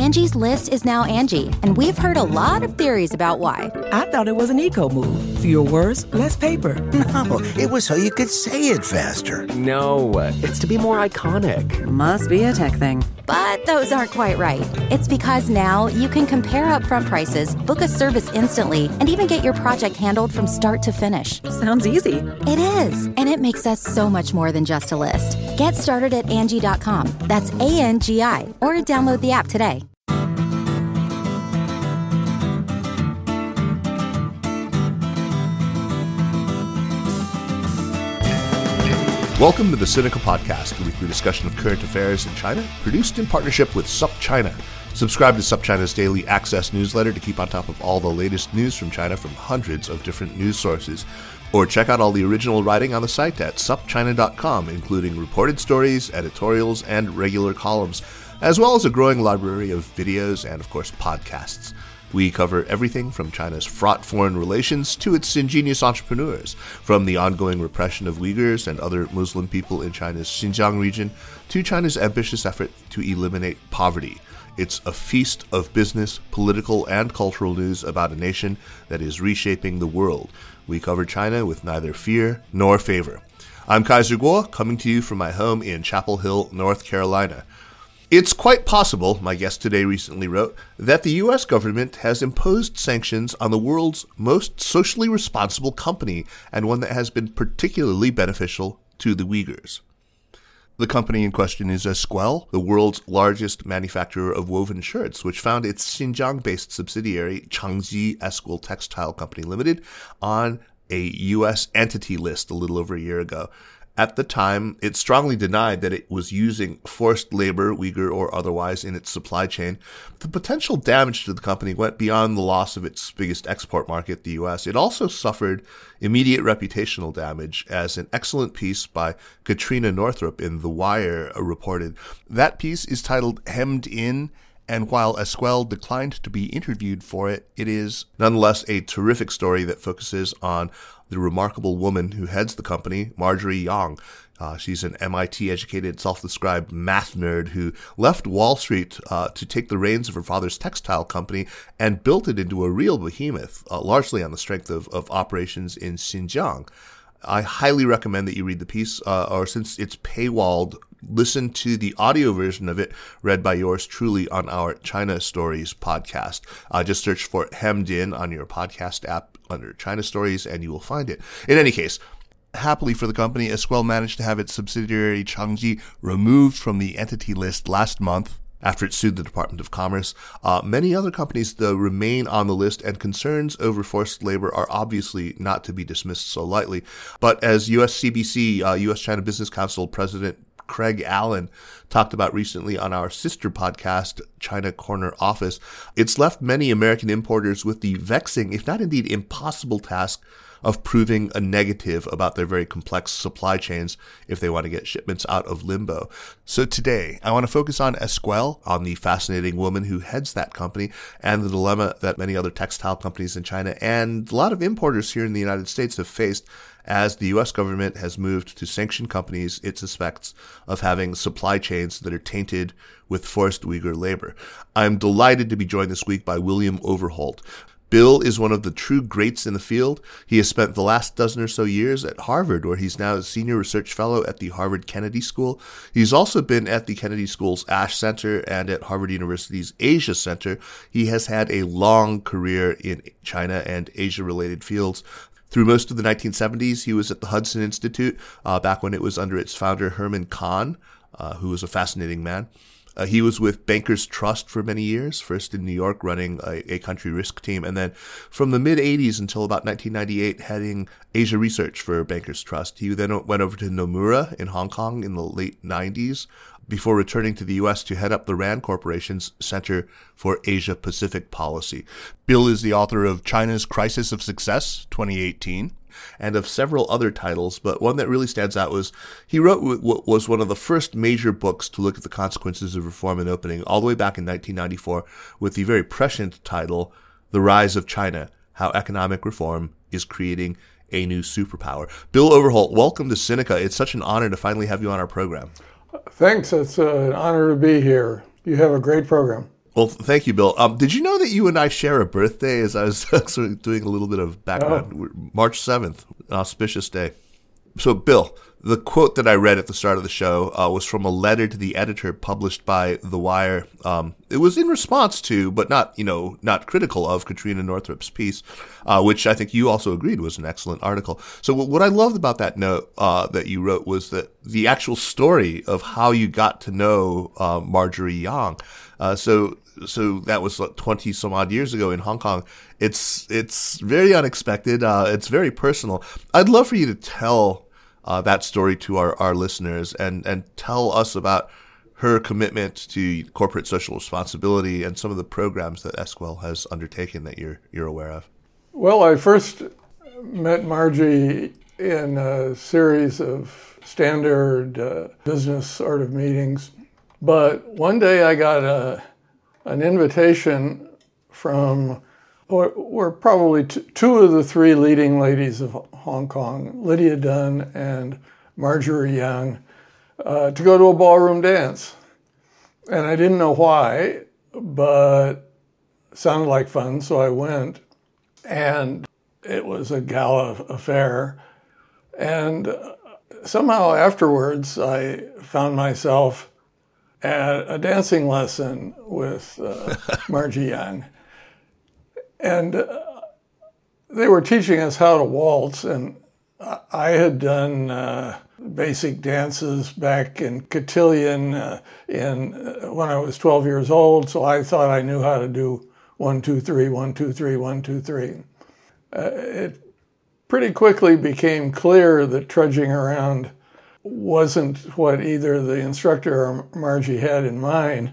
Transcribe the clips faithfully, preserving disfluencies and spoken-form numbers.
Angie's List is now Angie, and we've heard a lot of theories about why. I thought it was an eco move. Fewer words, less paper. No, it was so you could say it faster. No, it's to be more iconic. Must be a tech thing. But those aren't quite right. It's because now you can compare upfront prices, book a service instantly, and even get your project handled from start to finish. Sounds easy. It is, and it makes us so much more than just a list. Get started at Angie dot com. That's A N G I, or download the app today. Welcome to the Sinica Podcast, a weekly discussion of current affairs in China, produced in partnership with SupChina. Subscribe to SupChina's daily access newsletter to keep on top of all the latest news from China from hundreds of different news sources. Or check out all the original writing on the site at sup china dot com, including reported stories, editorials, and regular columns, as well as a growing library of videos and, of course, podcasts. We cover everything from China's fraught foreign relations to its ingenious entrepreneurs, from the ongoing repression of Uyghurs and other Muslim people in China's Xinjiang region to China's ambitious effort to eliminate poverty. It's a feast of business, political, and cultural news about a nation that is reshaping the world. We cover China with neither fear nor favor. I'm Kaiser Kuo, coming to you from my home in Chapel Hill, North Carolina. It's quite possible, my guest today recently wrote, that the U S government has imposed sanctions on the world's most socially responsible company and one that has been particularly beneficial to the Uyghurs. The company in question is Esquel, the world's largest manufacturer of woven shirts, which found its Xinjiang-based subsidiary, Changji Esquel Textile Company Limited, on a U S entity list a little over a year ago. At the time, it strongly denied that it was using forced labor, Uyghur or otherwise, in its supply chain. The potential damage to the company went beyond the loss of its biggest export market, the U S. It also suffered immediate reputational damage, as an excellent piece by Katrina Northrup in The Wire reported. That piece is titled Hemmed In, and while Esquel declined to be interviewed for it, it is nonetheless a terrific story that focuses on the remarkable woman who heads the company, Marjorie Yang. Uh, she's an M I T-educated, self-described math nerd who left Wall Street uh, to take the reins of her father's textile company and built it into a real behemoth, uh, largely on the strength of, of operations in Xinjiang. I highly recommend that you read the piece, uh, or since it's paywalled, listen to the audio version of it read by yours truly on our China Stories podcast. Uh, just search for Hemmed In on your podcast app under China Stories and you will find it. In any case, happily for the company, Esquel managed to have its subsidiary Changji removed from the entity list last month after it sued the Department of Commerce. Uh, many other companies, though, remain on the list, and concerns over forced labor are obviously not to be dismissed so lightly. But as U S C B C, uh, U S China Business Council President Craig Allen talked about recently on our sister podcast, China Corner Office, it's left many American importers with the vexing, if not indeed impossible task of proving a negative about their very complex supply chains if they want to get shipments out of limbo. So today, I want to focus on Esquel, on the fascinating woman who heads that company, and the dilemma that many other textile companies in China and a lot of importers here in the United States have faced as the U S government has moved to sanction companies it suspects of having supply chains that are tainted with forced Uyghur labor. I'm delighted to be joined this week by William Overholt. Bill is one of the true greats in the field. He has spent the last dozen or so years at Harvard, where he's now a senior research fellow at the Harvard Kennedy School. He's also been at the Kennedy School's Ash Center and at Harvard University's Asia Center. He has had a long career in China and Asia-related fields. Through most of the nineteen seventies, he was at the Hudson Institute, uh, back when it was under its founder, Herman Kahn, uh, who was a fascinating man. Uh, he was with Bankers Trust for many years, first in New York running a, a country risk team, and then from the mid-eighties until about nineteen ninety-eight heading Asia research for Bankers Trust. He then went over to Nomura in Hong Kong in the late nineties before returning to the U S to head up the RAND Corporation's Center for Asia Pacific Policy. Bill is the author of China's Crisis of Success, twenty eighteen, and of several other titles, but one that really stands out was he wrote what was one of the first major books to look at the consequences of reform and opening, all the way back in nineteen ninety-four, with the very prescient title, The Rise of China, How Economic Reform is Creating a New Superpower. Bill Overholt, welcome to Sinica. It's such an honor to finally have you on our program. Thanks. It's an honor to be here. You have a great program. Well, thank you, Bill. Um, did you know that you and I share a birthday? As I was sort of doing a little bit of background, Oh. March seventh, an auspicious day. So, Bill, the quote that I read at the start of the show uh, was from a letter to the editor published by The Wire. Um, it was in response to, but not, you know, not critical of Katrina Northrup's piece, uh, which I think you also agreed was an excellent article. So what I loved about that note uh, that you wrote was that the actual story of how you got to know uh, Marjorie Yang. Uh, so so that was like twenty some odd years ago in Hong Kong. It's it's very unexpected. Uh, it's very personal. I'd love for you to tell uh, that story to our, our listeners and, and tell us about her commitment to corporate social responsibility and some of the programs that Esquel has undertaken that you're you're aware of. Well, I first met Margie in a series of standard uh, business sort of meetings. But one day I got a an invitation from, or, or probably t- two of the three leading ladies of Hong Kong, Lydia Dunn and Marjorie Yang, uh, to go to a ballroom dance. And I didn't know why, but it sounded like fun, so I went. And it was a gala affair. And somehow afterwards, I found myself at a dancing lesson with uh, Margie Yang. And uh, they were teaching us how to waltz, and I had done uh, basic dances back in cotillion uh, in, uh, when I was twelve years old, so I thought I knew how to do one, two, three, one, two, three, one, two, three. Uh, it pretty quickly became clear that trudging around wasn't what either the instructor or Margie had in mind.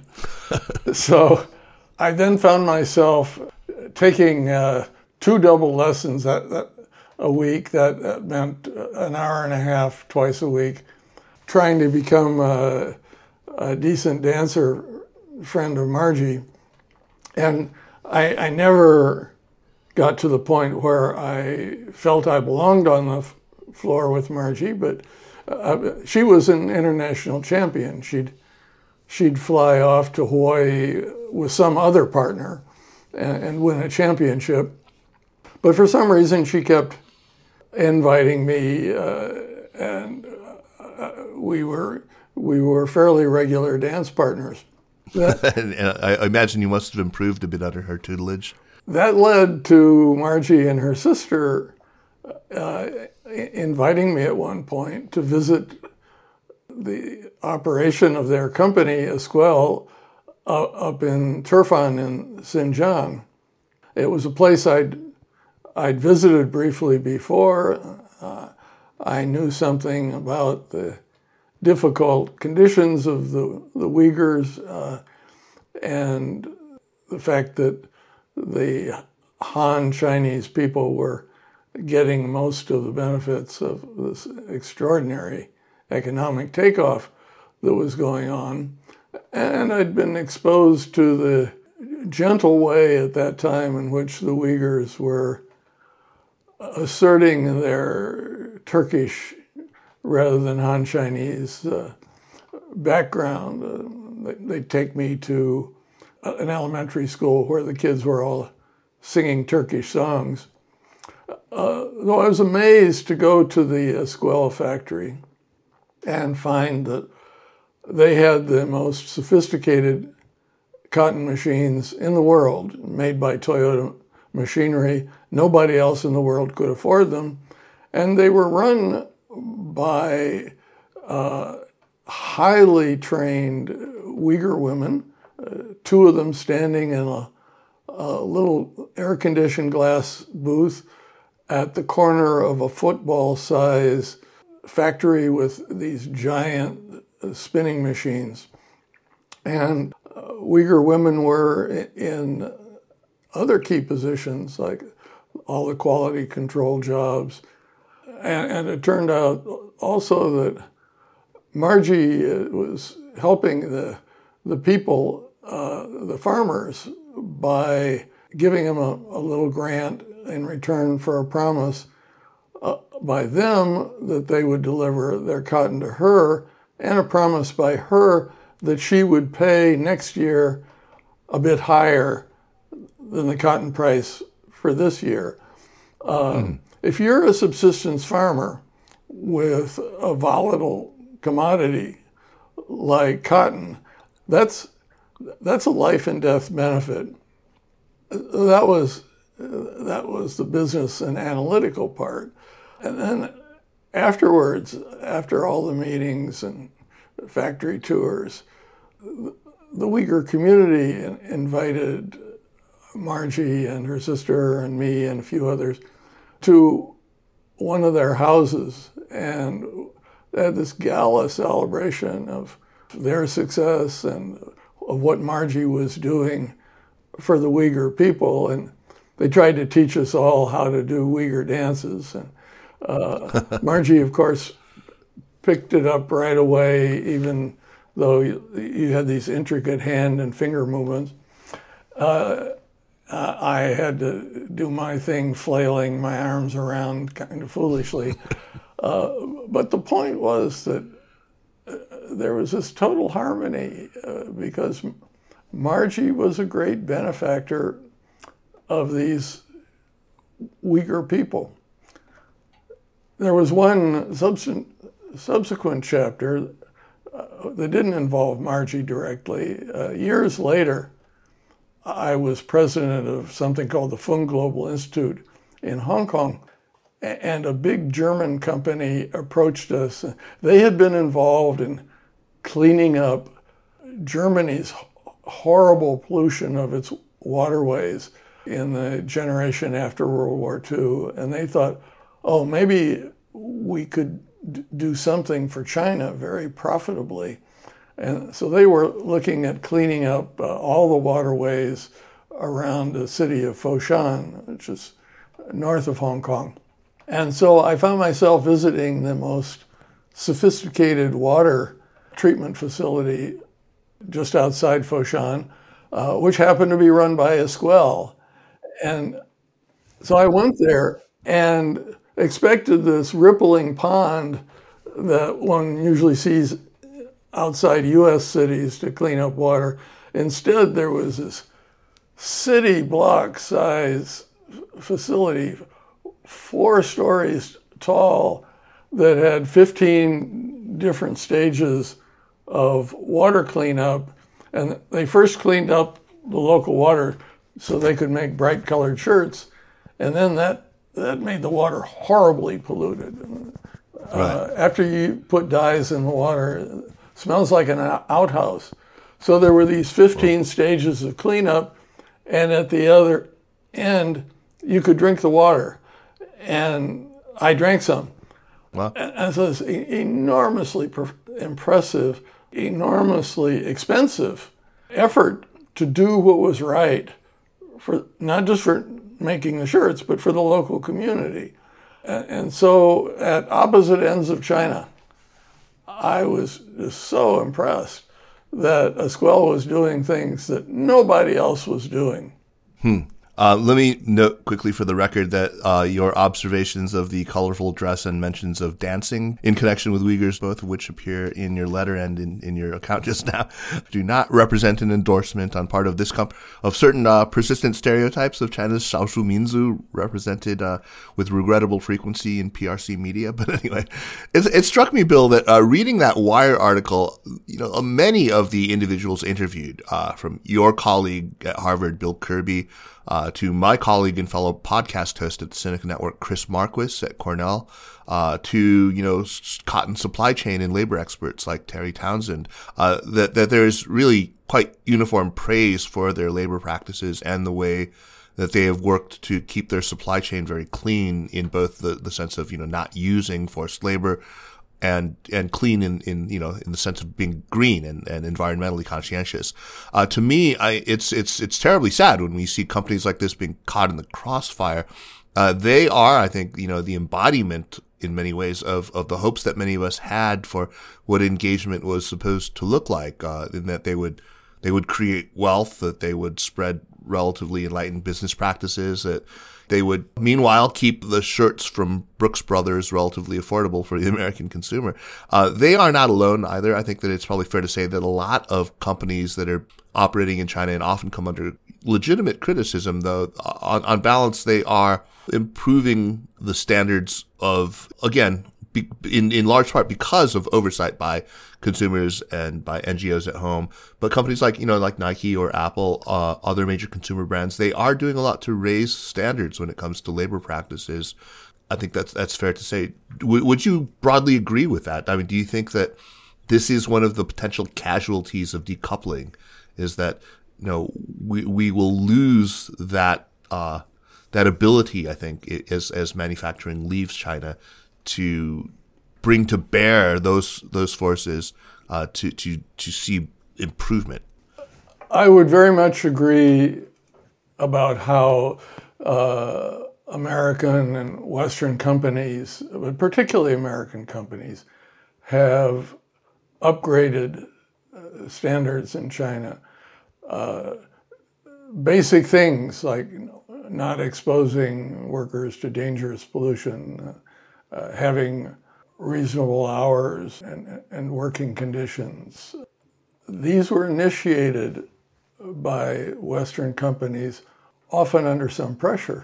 So I then found myself taking uh, two double lessons that, that, a week. That, that meant an hour and a half twice a week, trying to become a, a decent dancer friend of Margie. And I, I never got to the point where I felt I belonged on the f- floor with Margie, but Uh, she was an international champion. She'd she'd fly off to Hawaii with some other partner and, and win a championship. But for some reason, she kept inviting me, uh, and uh, we were we were fairly regular dance partners. That, and I imagine you must have improved a bit under her tutelage. That led to Margie and her sister uh, inviting me at one point to visit the operation of their company, Esquel, uh, up in Turfan in Xinjiang. It was a place I'd I'd visited briefly before. Uh, I knew something about the difficult conditions of the, the Uyghurs uh, and the fact that the Han Chinese people were getting most of the benefits of this extraordinary economic takeoff that was going on. And I'd been exposed to the gentle way at that time in which the Uyghurs were asserting their Turkish rather than Han Chinese uh, background. Uh, they'd take me to an elementary school where the kids were all singing Turkish songs. Uh, though I was amazed to go to the Esquel factory and find that they had the most sophisticated cotton machines in the world, made by Toyota Machinery. Nobody else in the world could afford them. And they were run by uh, highly trained Uyghur women, uh, two of them standing in a, a little air-conditioned glass booth at the corner of a football-size factory with these giant spinning machines. And uh, Uyghur women were in other key positions, like all the quality control jobs. And, and it turned out also that Margie was helping the, the people, uh, the farmers, by giving them a, a little grant in return for a promise uh, by them that they would deliver their cotton to her, and a promise by her that she would pay next year a bit higher than the cotton price for this year. Uh, mm. If you're a subsistence farmer with a volatile commodity like cotton, that's that's a life and death benefit. That was that was the business and analytical part. And then afterwards, after all the meetings and factory tours, the Uyghur community invited Margie and her sister and me and a few others to one of their houses, and they had this gala celebration of their success and of what Margie was doing for the Uyghur people. And they tried to teach us all how to do Uyghur dances. And uh, Margie, of course, picked it up right away, even though you, you had these intricate hand and finger movements. Uh, I had to do my thing, flailing my arms around kind of foolishly. Uh, but the point was that uh, there was this total harmony uh, because Margie was a great benefactor of these Uyghur people. There was one subsequent, subsequent chapter uh, that didn't involve Margie directly. Uh, years later, I was president of something called the Fung Global Institute in Hong Kong, and a big German company approached us. They had been involved in cleaning up Germany's horrible pollution of its waterways in the generation after World War Two, and they thought, oh, maybe we could d- do something for China very profitably. And so they were looking at cleaning up uh, all the waterways around the city of Foshan, which is north of Hong Kong. And so I found myself visiting the most sophisticated water treatment facility just outside Foshan, uh, which happened to be run by Esquel. And so I went there and expected this rippling pond that one usually sees outside U S cities to clean up water. Instead, there was this city block size facility, four stories tall, that had fifteen different stages of water cleanup. And they first cleaned up the local water so they could make bright colored shirts. And then that, that made the water horribly polluted. Right. Uh, after you put dyes in the water, smells like an outhouse. So there were these fifteen stages of cleanup, and at the other end, you could drink the water. And I drank some. Wow. And so it's enormously impressive, enormously expensive effort to do what was right, for not just for making the shirts, but for the local community. And so at opposite ends of China, I was just so impressed that Esquel was doing things that nobody else was doing. Hmm. Uh, let me note quickly for the record that uh, your observations of the colorful dress and mentions of dancing in connection with Uyghurs, both of which appear in your letter and in, in your account just now, do not represent an endorsement on part of this company of certain uh, persistent stereotypes of China's Shaoshu Minzu represented uh, with regrettable frequency in P R C media. But anyway, it, it struck me, Bill, that uh, reading that Wire article, you know, many of the individuals interviewed, uh, from your colleague at Harvard, Bill Kirby, Uh, to my colleague and fellow podcast host at the Sinica Network, Chris Marquis at Cornell, uh, to, you know, cotton supply chain and labor experts like Terry Townsend, uh, that, that there's really quite uniform praise for their labor practices and the way that they have worked to keep their supply chain very clean in both the, the sense of, you know, not using forced labor and and clean in, in you know in the sense of being green and, and environmentally conscientious. Uh, to me, I, it's it's it's terribly sad when we see companies like this being caught in the crossfire. Uh, they are, I think, you know, the embodiment in many ways of of the hopes that many of us had for what engagement was supposed to look like. Uh, in that they would they would create wealth, that they would spread relatively enlightened business practices, that they would, meanwhile, keep the shirts from Brooks Brothers relatively affordable for the American consumer. Uh, they are not alone either. I think that it's probably fair to say that a lot of companies that are operating in China and often come under legitimate criticism, though, on, on balance, they are improving the standards of, again, be, in, in large part because of oversight by consumers and by N G Os at home. But companies like, you know, like Nike or Apple, uh, other major consumer brands, they are doing a lot to raise standards when it comes to labor practices. I think that's, that's fair to say. W- would you broadly agree with that? I mean, do you think that this is one of the potential casualties of decoupling, is that, you know, we, we will lose that, uh, that ability, I think, as, as manufacturing leaves China, to bring to bear those those forces uh, to to to see improvement? I would very much agree about how uh, American and Western companies, but particularly American companies, have upgraded uh, standards in China. Uh, basic things like, you know, not exposing workers to dangerous pollution, uh, Uh, having reasonable hours and, and working conditions. These were initiated by Western companies, often under some pressure,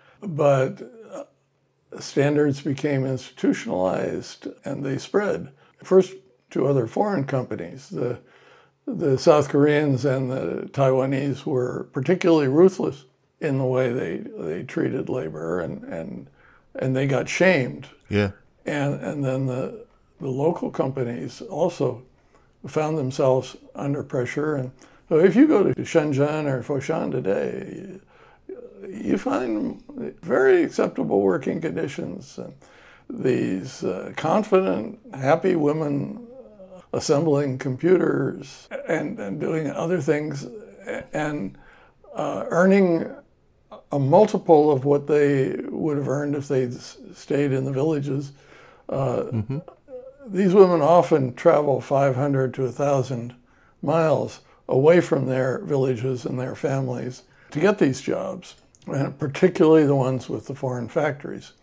but uh, standards became institutionalized and they spread. First to other foreign companies. The, the South Koreans and the Taiwanese were particularly ruthless in the way they, they treated labor, and, and and they got shamed. Yeah. And and then the the local companies also found themselves under pressure. And so if you go to Shenzhen or Foshan today, you find very acceptable working conditions. And these uh, confident, happy women assembling computers and, and doing other things and uh, earning a multiple of what they would have earned if they'd stayed in the villages. Uh, mm-hmm. These women often travel five hundred to one thousand miles away from their villages and their families to get these jobs, and particularly the ones with the foreign factories.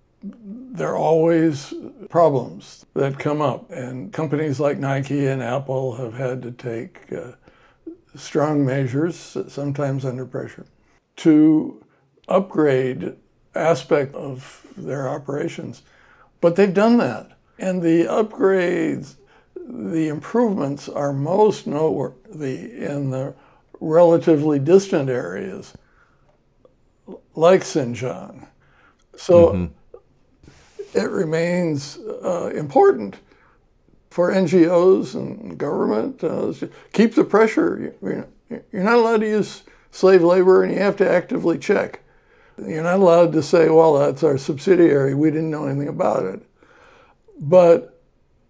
There are always problems that come up, and companies like Nike and Apple have had to take uh, strong measures, sometimes under pressure, to upgrade aspect of their operations. But they've done that. And the upgrades, the improvements are most noteworthy in the relatively distant areas, like Xinjiang. So mm-hmm. it remains uh, important for N G Os and government uh, to keep the pressure. You're not allowed to use slave labor, and you have to actively check. You're not allowed to say, well, that's our subsidiary, we didn't know anything about it. But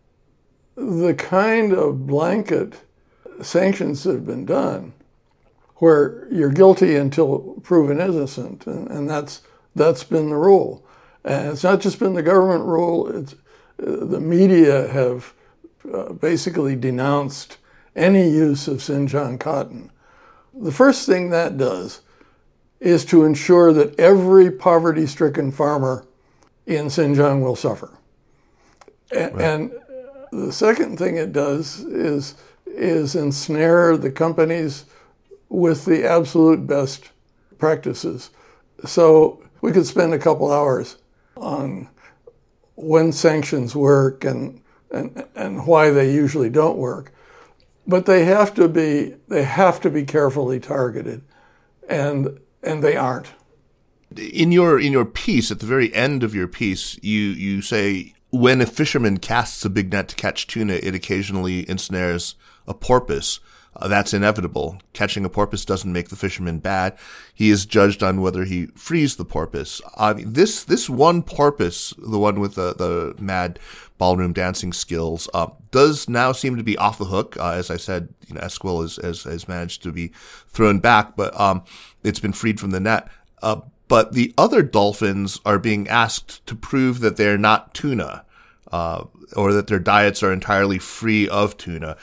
the kind of blanket sanctions that have been done, where you're guilty until proven innocent, and, and that's that's been the rule. And it's not just been the government rule, it's uh, the media have uh, basically denounced any use of Xinjiang cotton. The first thing that does is to ensure that every poverty-stricken farmer in Xinjiang will suffer. And, right. and the second thing it does is, is ensnare the companies with the absolute best practices. So we could spend a couple hours on when sanctions work and, and, and why they usually don't work. But they have to be they have to be carefully targeted, and and they aren't. In your in your piece, at the very end of your piece, you you say, when a fisherman casts a big net to catch tuna, it occasionally ensnares a porpoise. Uh, that's inevitable. Catching a porpoise doesn't make the fisherman bad. He is judged on whether he frees the porpoise. I mean, this this one porpoise, the one with the, the mad ballroom dancing skills, uh, does now seem to be off the hook. Uh, as I said, you know, Esquivel has, has, has managed to be thrown back, but um, it's been freed from the net. Uh, but the other dolphins are being asked to prove that they're not tuna, uh, or that their diets are entirely free of tuna.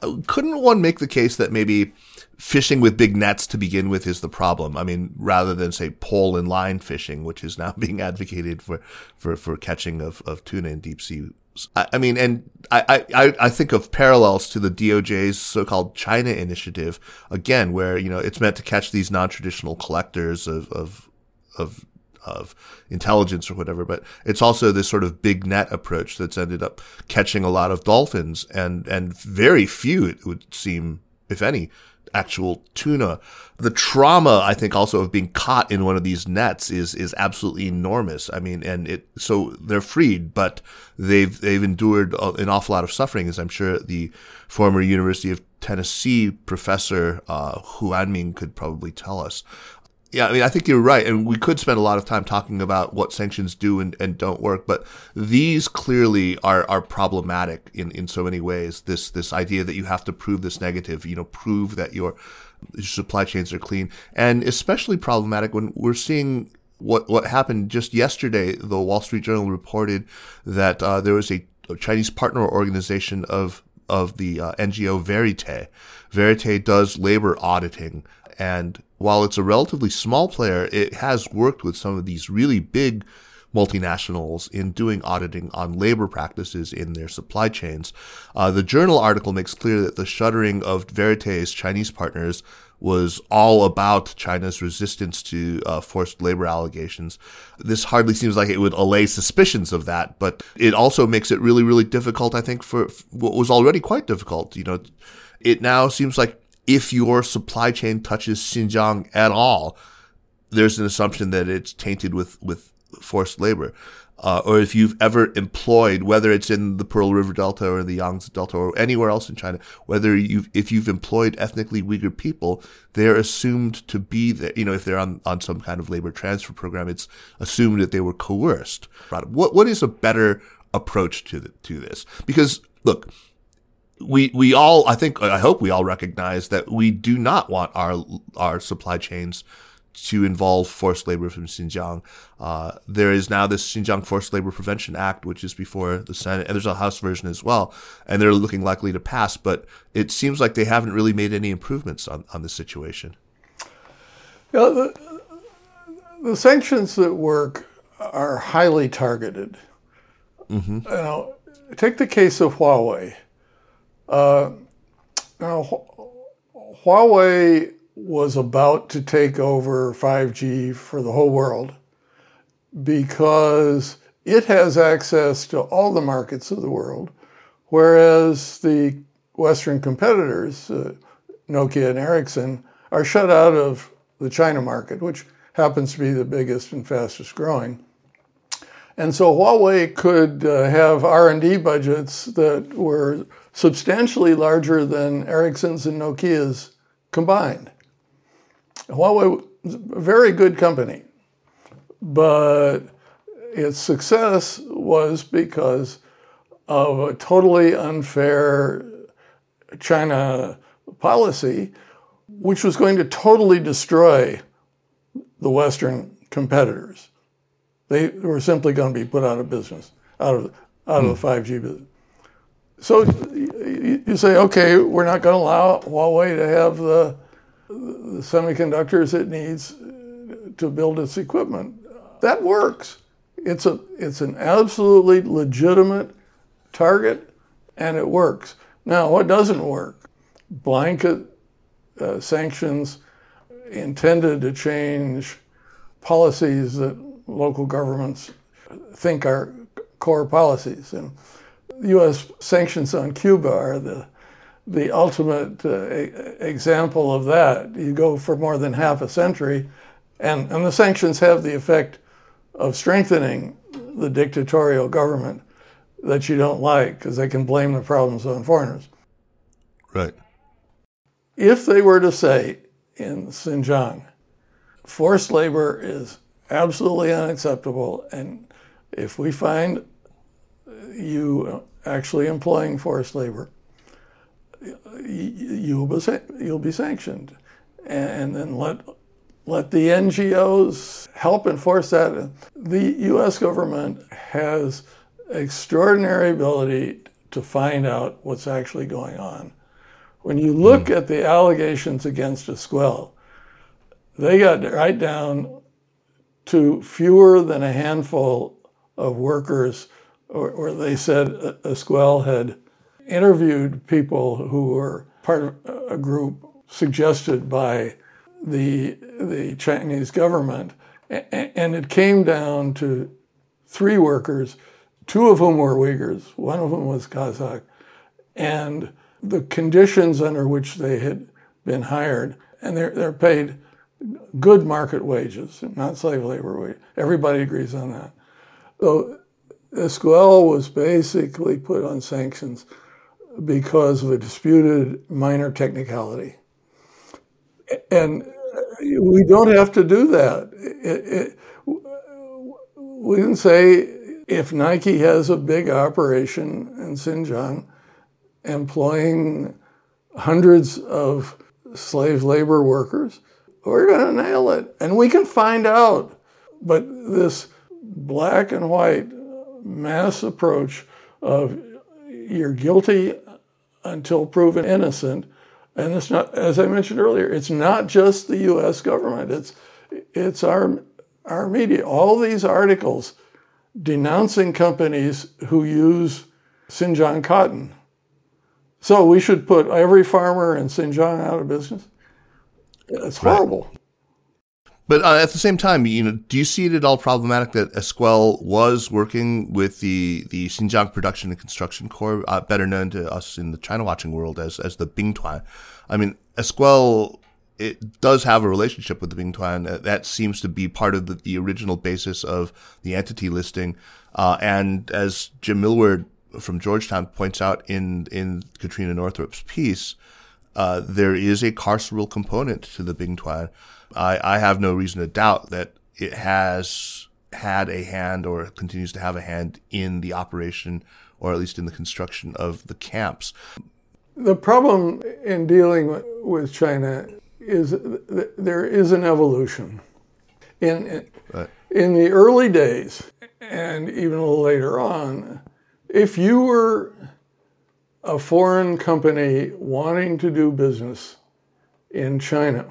couldn't one make the case that maybe fishing with big nets to begin with is the problem? I mean, rather than say pole and line fishing, which is now being advocated for, for, for catching of, of tuna in deep sea. I, I mean, and I, I, I think of parallels to the D O J's so-called China initiative, again, where, you know, it's meant to catch these non-traditional collectors of, of, of, of intelligence or whatever, but it's also this sort of big net approach that's ended up catching a lot of dolphins and, and very few, it would seem, if any, actual tuna. The trauma, I think, also of being caught in one of these nets is is absolutely enormous. I mean, and it so they're freed, but they've they've endured an awful lot of suffering, as I'm sure the former University of Tennessee professor uh, Huan Ming could probably tell us. Yeah, I mean, I think you're right, and we could spend a lot of time talking about what sanctions do and, and don't work, but these clearly are, are problematic in, in so many ways. This this idea that you have to prove this negative, you know, prove that your, your supply chains are clean, and especially problematic when we're seeing what what happened just yesterday. The Wall Street Journal reported that uh, there was a, a Chinese partner organization of of the uh, N G O Verite. Verite does labor auditing, and while it's a relatively small player, it has worked with some of these really big multinationals in doing auditing on labor practices in their supply chains. Uh, the journal article makes clear that the shuttering of Verite's Chinese partners was all about China's resistance to uh, forced labor allegations. This hardly seems like it would allay suspicions of that, but it also makes it really, really difficult, I think, for, for what was already quite difficult. You know, it now seems like if your supply chain touches Xinjiang at all, there's an assumption that it's tainted with, with forced labor. Uh, or if you've ever employed, whether it's in the Pearl River Delta or the Yangtze Delta or anywhere else in China, whether you've, if you've employed ethnically Uyghur people, they're assumed to be there. You know, if they're on, on some kind of labor transfer program, it's assumed that they were coerced. What, what is a better approach to the, to this? Because look, We we all, I think, I hope we all recognize that we do not want our our supply chains to involve forced labor from Xinjiang. Uh, there is now this Xinjiang Forced Labor Prevention Act, which is before the Senate, and there's a House version as well, and they're looking likely to pass, but it seems like they haven't really made any improvements on, on this situation. You know, the, the sanctions that work are highly targeted. Mm-hmm. You know, take the case of Huawei. Uh, now, Huawei was about to take over five G for the whole world because it has access to all the markets of the world, whereas the Western competitors, uh, Nokia and Ericsson, are shut out of the China market, which happens to be the biggest and fastest growing. And so Huawei could uh, have R and D budgets that were substantially larger than Ericsson's and Nokia's combined. Huawei was a very good company, but its success was because of a totally unfair China policy, which was going to totally destroy the Western competitors. They were simply going to be put out of business, out of out of the five G business. So you say, okay, we're not going to allow Huawei to have the, the semiconductors it needs to build its equipment. That works. It's a it's an absolutely legitimate target, and it works. Now, what doesn't work? Blanket uh, sanctions intended to change policies that local governments think are core policies. And U S sanctions on Cuba are the the ultimate uh, example of that. You go for more than half a century, and, and the sanctions have the effect of strengthening the dictatorial government that you don't like, because they can blame the problems on foreigners. Right. If they were to say in Xinjiang, forced labor is absolutely unacceptable, and if we find you actually employing forced labor, you'll be, you'll be sanctioned. And then let let the N G Os help enforce that. The U S government has extraordinary ability to find out what's actually going on. When you look mm. at the allegations against Esquel, they got right down to fewer than a handful of workers, or, or they said Esquel had interviewed people who were part of a group suggested by the the Chinese government, and it came down to three workers, two of whom were Uyghurs, one of whom was Kazakh, and the conditions under which they had been hired, and they're they're paid good market wages, not slave labor wage. Everybody agrees on that. So Esquel was basically put on sanctions because of a disputed minor technicality. And we don't have to do that. It, it, we can say if Nike has a big operation in Xinjiang employing hundreds of slave labor workers, we're going to nail it. And we can find out. But this black and white mass approach of you're guilty until proven innocent, and it's not, as I mentioned earlier, it's not just the U S government, it's it's our our media. All these articles denouncing companies who use Xinjiang cotton. So we should put every farmer in Xinjiang out of business? It's horrible. Right. But uh, at the same time, you know, do you see it at all problematic that Esquel was working with the, the Xinjiang Production and Construction Corps, uh, better known to us in the China watching world as as the Bingtuan? I mean, Esquel, it does have a relationship with the Bingtuan. That seems to be part of the, the original basis of the entity listing. Uh, and as Jim Millward from Georgetown points out in in Katrina Northrup's piece, uh, there is a carceral component to the Bingtuan. I, I have no reason to doubt that it has had a hand or continues to have a hand in the operation, or at least in the construction of the camps. The problem in dealing with China is that there is an evolution. In, right. in the early days, and even a little later on, if you were a foreign company wanting to do business in China,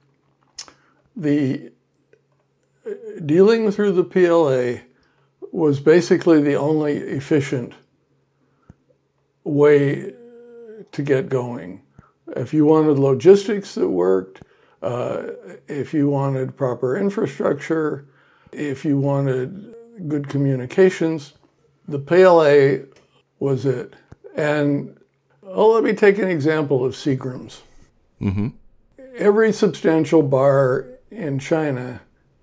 the dealing through the P L A was basically the only efficient way to get going. If you wanted logistics that worked, uh, if you wanted proper infrastructure, if you wanted good communications, the P L A was it. And oh, let me take an example of Seagram's. Mm-hmm. Every substantial bar in China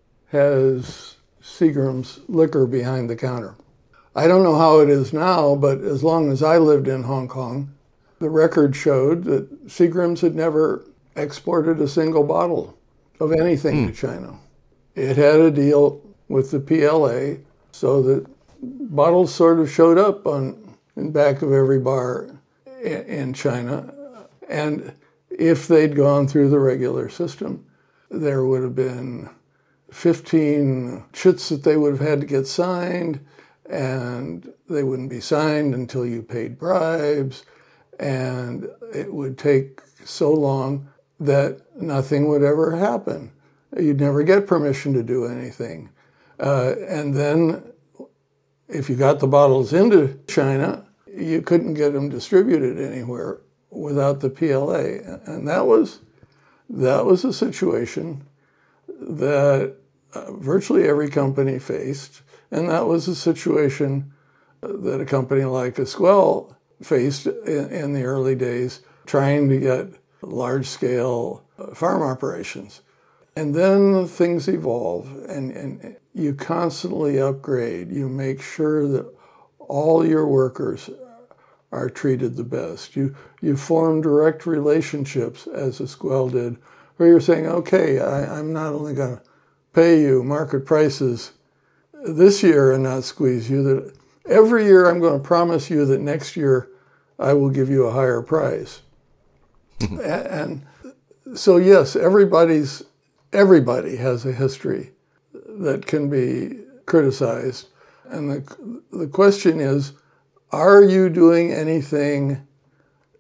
has Seagram's liquor behind the counter. I don't know how it is now, but as long as I lived in Hong Kong, the record showed that Seagram's had never exported a single bottle of anything mm. to China. It had a deal with the P L A so that bottles sort of showed up on in back of every bar in, in China. And if they'd gone through the regular system, there would have been fifteen chits that they would have had to get signed, and they wouldn't be signed until you paid bribes, and it would take so long that nothing would ever happen. You'd never get permission to do anything. Uh, and then if you got the bottles into China, you couldn't get them distributed anywhere without the P L A. And that was that was a situation that uh, virtually every company faced, and that was a situation that a company like Esquel faced in, in the early days, trying to get large-scale farm operations. And then things evolve, and, and you constantly upgrade. You make sure that all your workers are treated the best. You you form direct relationships, as Esquel did, where you're saying, okay, I, I'm not only going to pay you market prices this year and not squeeze you, that every year I'm going to promise you that next year I will give you a higher price. and, and so yes, everybody's everybody has a history that can be criticized. And the the question is, are you doing anything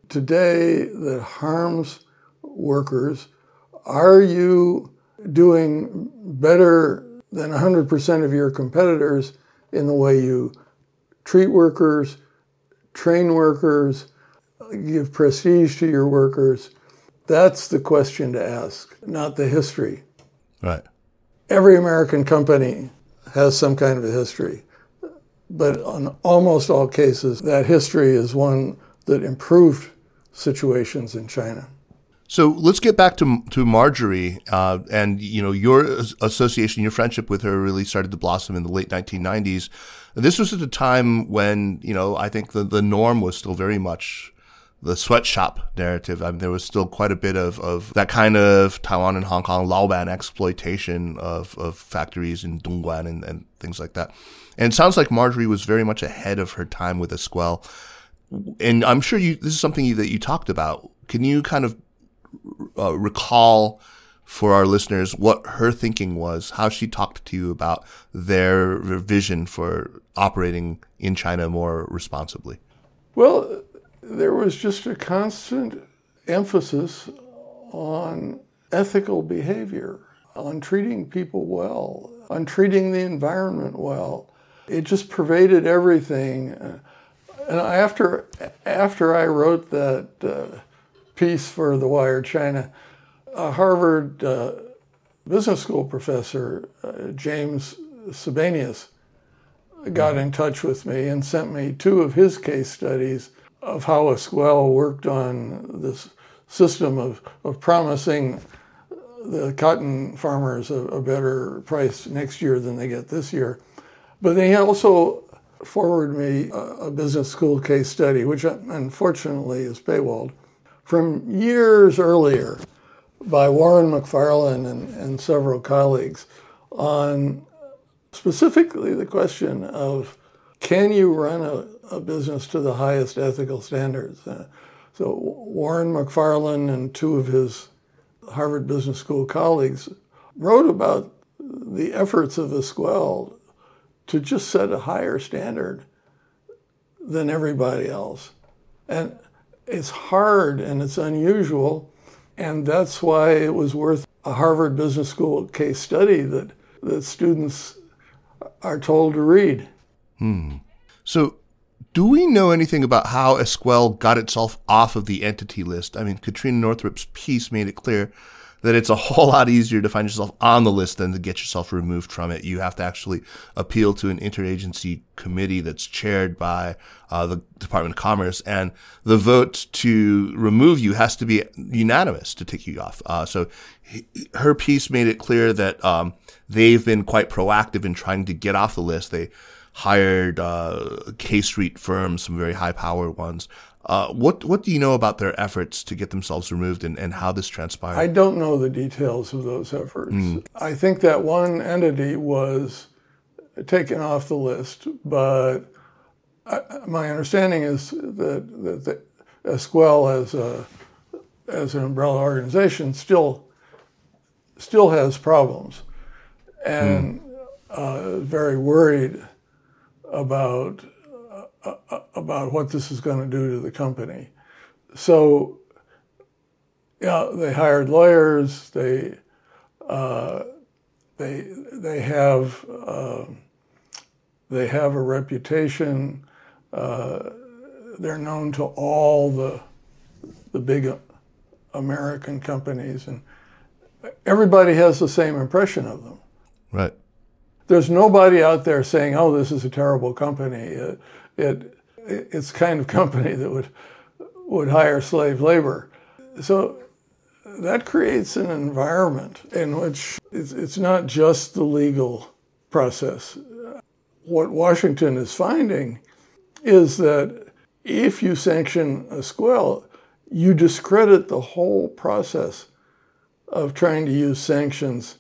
today that harms workers? Are you doing better than one hundred percent of your competitors in the way you treat workers, train workers, give prestige to your workers? That's the question to ask, not the history. Right. Every American company has some kind of a history, but on almost all cases, that history is one that improved situations in China. So let's get back to to Marjorie, uh, and you know your association, your friendship with her really started to blossom in the late nineteen nineties. This was at a time when you know I think the, the norm was still very much the sweatshop narrative. I mean, there was still quite a bit of, of that kind of Taiwan and Hong Kong Laoban exploitation of, of factories in Dongguan and, and things like that. And it sounds like Marjorie was very much ahead of her time with Esquel. And I'm sure you this is something that you talked about. Can you kind of uh, recall for our listeners what her thinking was, how she talked to you about their vision for operating in China more responsibly? Well, there was just a constant emphasis on ethical behavior, on treating people well, on treating the environment well. It just pervaded everything. And after after I wrote that uh, piece for The Wired China, a Harvard uh, Business School professor, uh, James Sebenius, got in touch with me and sent me two of his case studies of how Esquel worked on this system of, of promising the cotton farmers a, a better price next year than they get this year. But then he also forwarded me a, a business school case study, which unfortunately is paywalled, from years earlier by Warren McFarlane and, and several colleagues on specifically the question of, can you run a, a business to the highest ethical standards? Uh, so Warren McFarlane and two of his Harvard Business School colleagues wrote about the efforts of Esquel to just set a higher standard than everybody else. And it's hard and it's unusual, and that's why it was worth a Harvard Business School case study that, that students are told to read. Hmm. So do we know anything about how Esquel got itself off of the entity list? I mean, Katrina Northrup's piece made it clear that it's a whole lot easier to find yourself on the list than to get yourself removed from it. You have to actually appeal to an interagency committee that's chaired by uh, the Department of Commerce, and the vote to remove you has to be unanimous to take you off. Uh, so he, her piece made it clear that um, they've been quite proactive in trying to get off the list. They hired uh, K-Street firms, some very high-powered ones. Uh, what what do you know about their efforts to get themselves removed and, and how this transpired? I don't know the details of those efforts. Mm. I think that one entity was taken off the list, but I, my understanding is that, that the Esquel as a as an umbrella organization still still has problems, and mm. uh, very worried about uh, about what this is going to do to the company. So, yeah, they hired lawyers. They uh, they they have uh, they have a reputation. Uh, they're known to all the the big American companies, and everybody has the same impression of them. Right. There's nobody out there saying, "Oh, this is a terrible company." It, it it's the kind of company that would would hire slave labor. So that creates an environment in which it's, it's not just the legal process. What Washington is finding is that if you sanction Esquel, you discredit the whole process of trying to use sanctions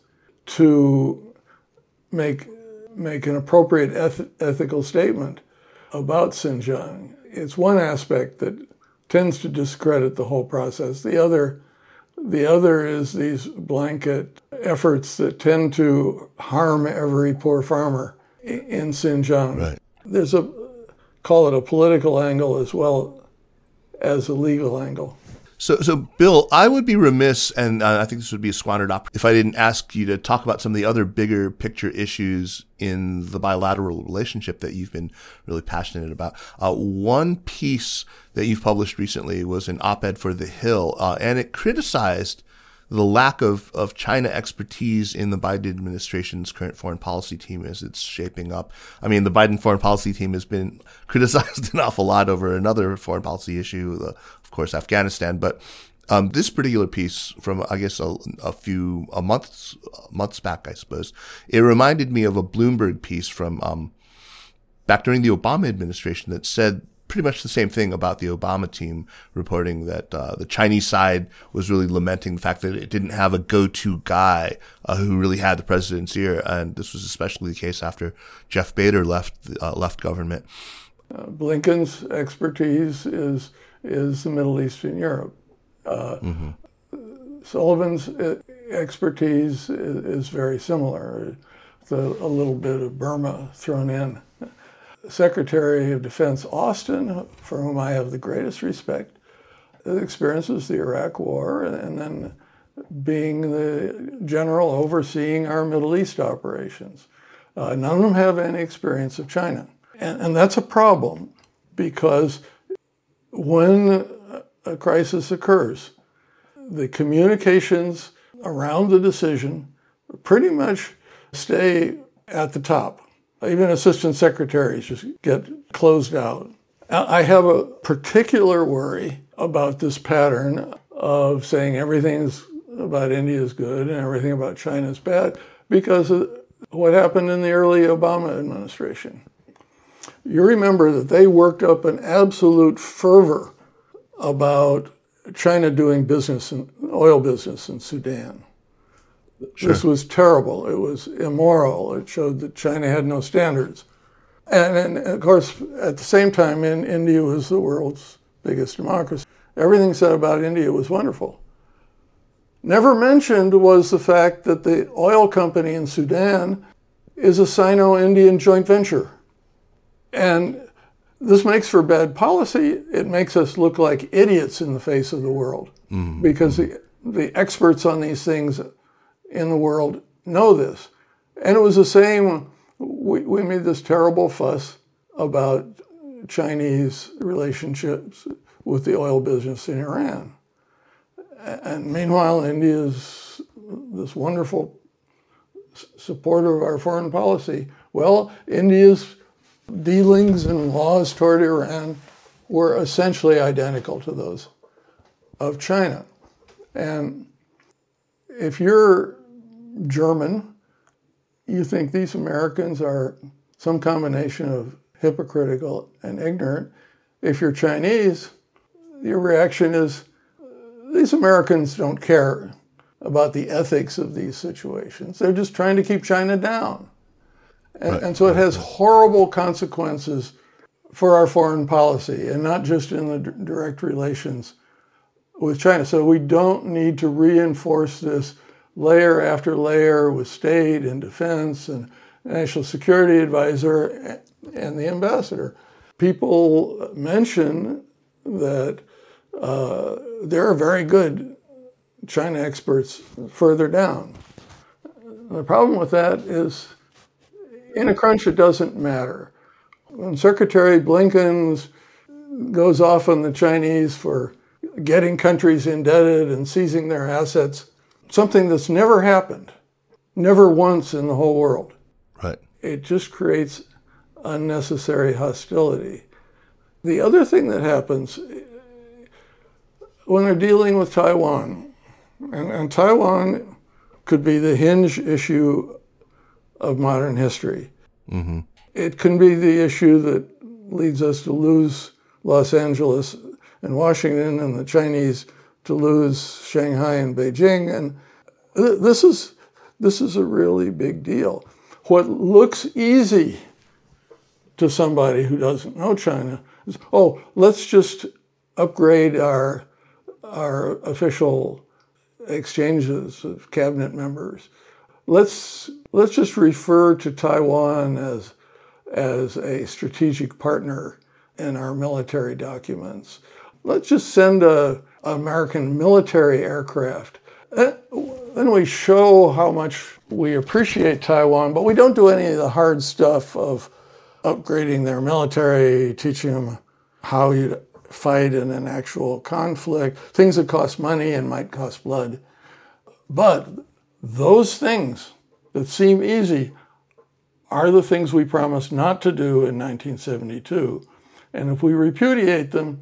to make make an appropriate eth- ethical statement about Xinjiang. It's one aspect that tends to discredit the whole process. The other, the other is these blanket efforts that tend to harm every poor farmer in Xinjiang. Right. There's a, call it a political angle as well as a legal angle. So, so Bill, I would be remiss, and uh, I think this would be a squandered opportunity, if I didn't ask you to talk about some of the other bigger picture issues in the bilateral relationship that you've been really passionate about. Uh, one piece that you've published recently was an op-ed for The Hill, uh, and it criticized the lack of, of China expertise in the Biden administration's current foreign policy team as it's shaping up. I mean, the Biden foreign policy team has been criticized an awful lot over another foreign policy issue, the, of course, Afghanistan. But um, this particular piece from, I guess, a, a few a months months back, I suppose, it reminded me of a Bloomberg piece from um, back during the Obama administration that said pretty much the same thing about the Obama team, reporting that uh, the Chinese side was really lamenting the fact that it didn't have a go-to guy uh, who really had the president's ear, and this was especially the case after Jeff Bader left uh, left government. Uh, Blinken's expertise is is the Middle East and Europe. Uh, mm-hmm. Sullivan's expertise is, is very similar. It's a, a little bit of Burma thrown in. Secretary of Defense Austin, for whom I have the greatest respect, experiences the Iraq War and then being the general overseeing our Middle East operations. Uh, none of them have any experience of China. And, and that's a problem because when a crisis occurs, the communications around the decision pretty much stay at the top. Even assistant secretaries just get closed out. I have a particular worry about this pattern of saying everything about India is good and everything about China is bad because of what happened in the early Obama administration. You remember that they worked up an absolute fervor about China doing business, in, oil business in Sudan. Sure. This was terrible. It was immoral. It showed that China had no standards. And, and of course, at the same time, in, India was the world's biggest democracy. Everything said about India was wonderful. Never mentioned was the fact that the oil company in Sudan is a Sino-Indian joint venture. And this makes for bad policy. It makes us look like idiots in the face of the world mm-hmm. because the, the experts on these things in the world know this. And it was the same, we, we made this terrible fuss about Chinese relationships with the oil business in Iran. And meanwhile, India is this wonderful supporter of our foreign policy. Well, India's dealings and laws toward Iran were essentially identical to those of China. And if you're German, you think these Americans are some combination of hypocritical and ignorant. If you're Chinese, your reaction is, these Americans don't care about the ethics of these situations. They're just trying to keep China down. And, right. and so it has horrible consequences for our foreign policy, and not just in the d- direct relations with China. So we don't need to reinforce this layer after layer with state and defense and national security advisor and the ambassador. People mention that uh, there are very good China experts further down. The problem with that is, in a crunch, it doesn't matter. When Secretary Blinken goes off on the Chinese for getting countries indebted and seizing their assets, something that's never happened, never once in the whole world. Right. It just creates unnecessary hostility. The other thing that happens when they're dealing with Taiwan, and, and Taiwan could be the hinge issue of modern history. Mm-hmm. It can be the issue that leads us to lose Los Angeles and Washington, and the Chinese to lose Shanghai and Beijing. And th- this is this is a really big deal. What looks easy to somebody who doesn't know China is, oh, let's just upgrade our our official exchanges of cabinet members. Let's let's just refer to Taiwan as as a strategic partner in our military documents. let's just send a, a American military aircraft. Then we show how much we appreciate Taiwan, but we don't do any of the hard stuff of upgrading their military, teaching them how you fight in an actual conflict, things that cost money and might cost blood. But those things that seem easy are the things we promised not to do in nineteen seventy-two. And if we repudiate them,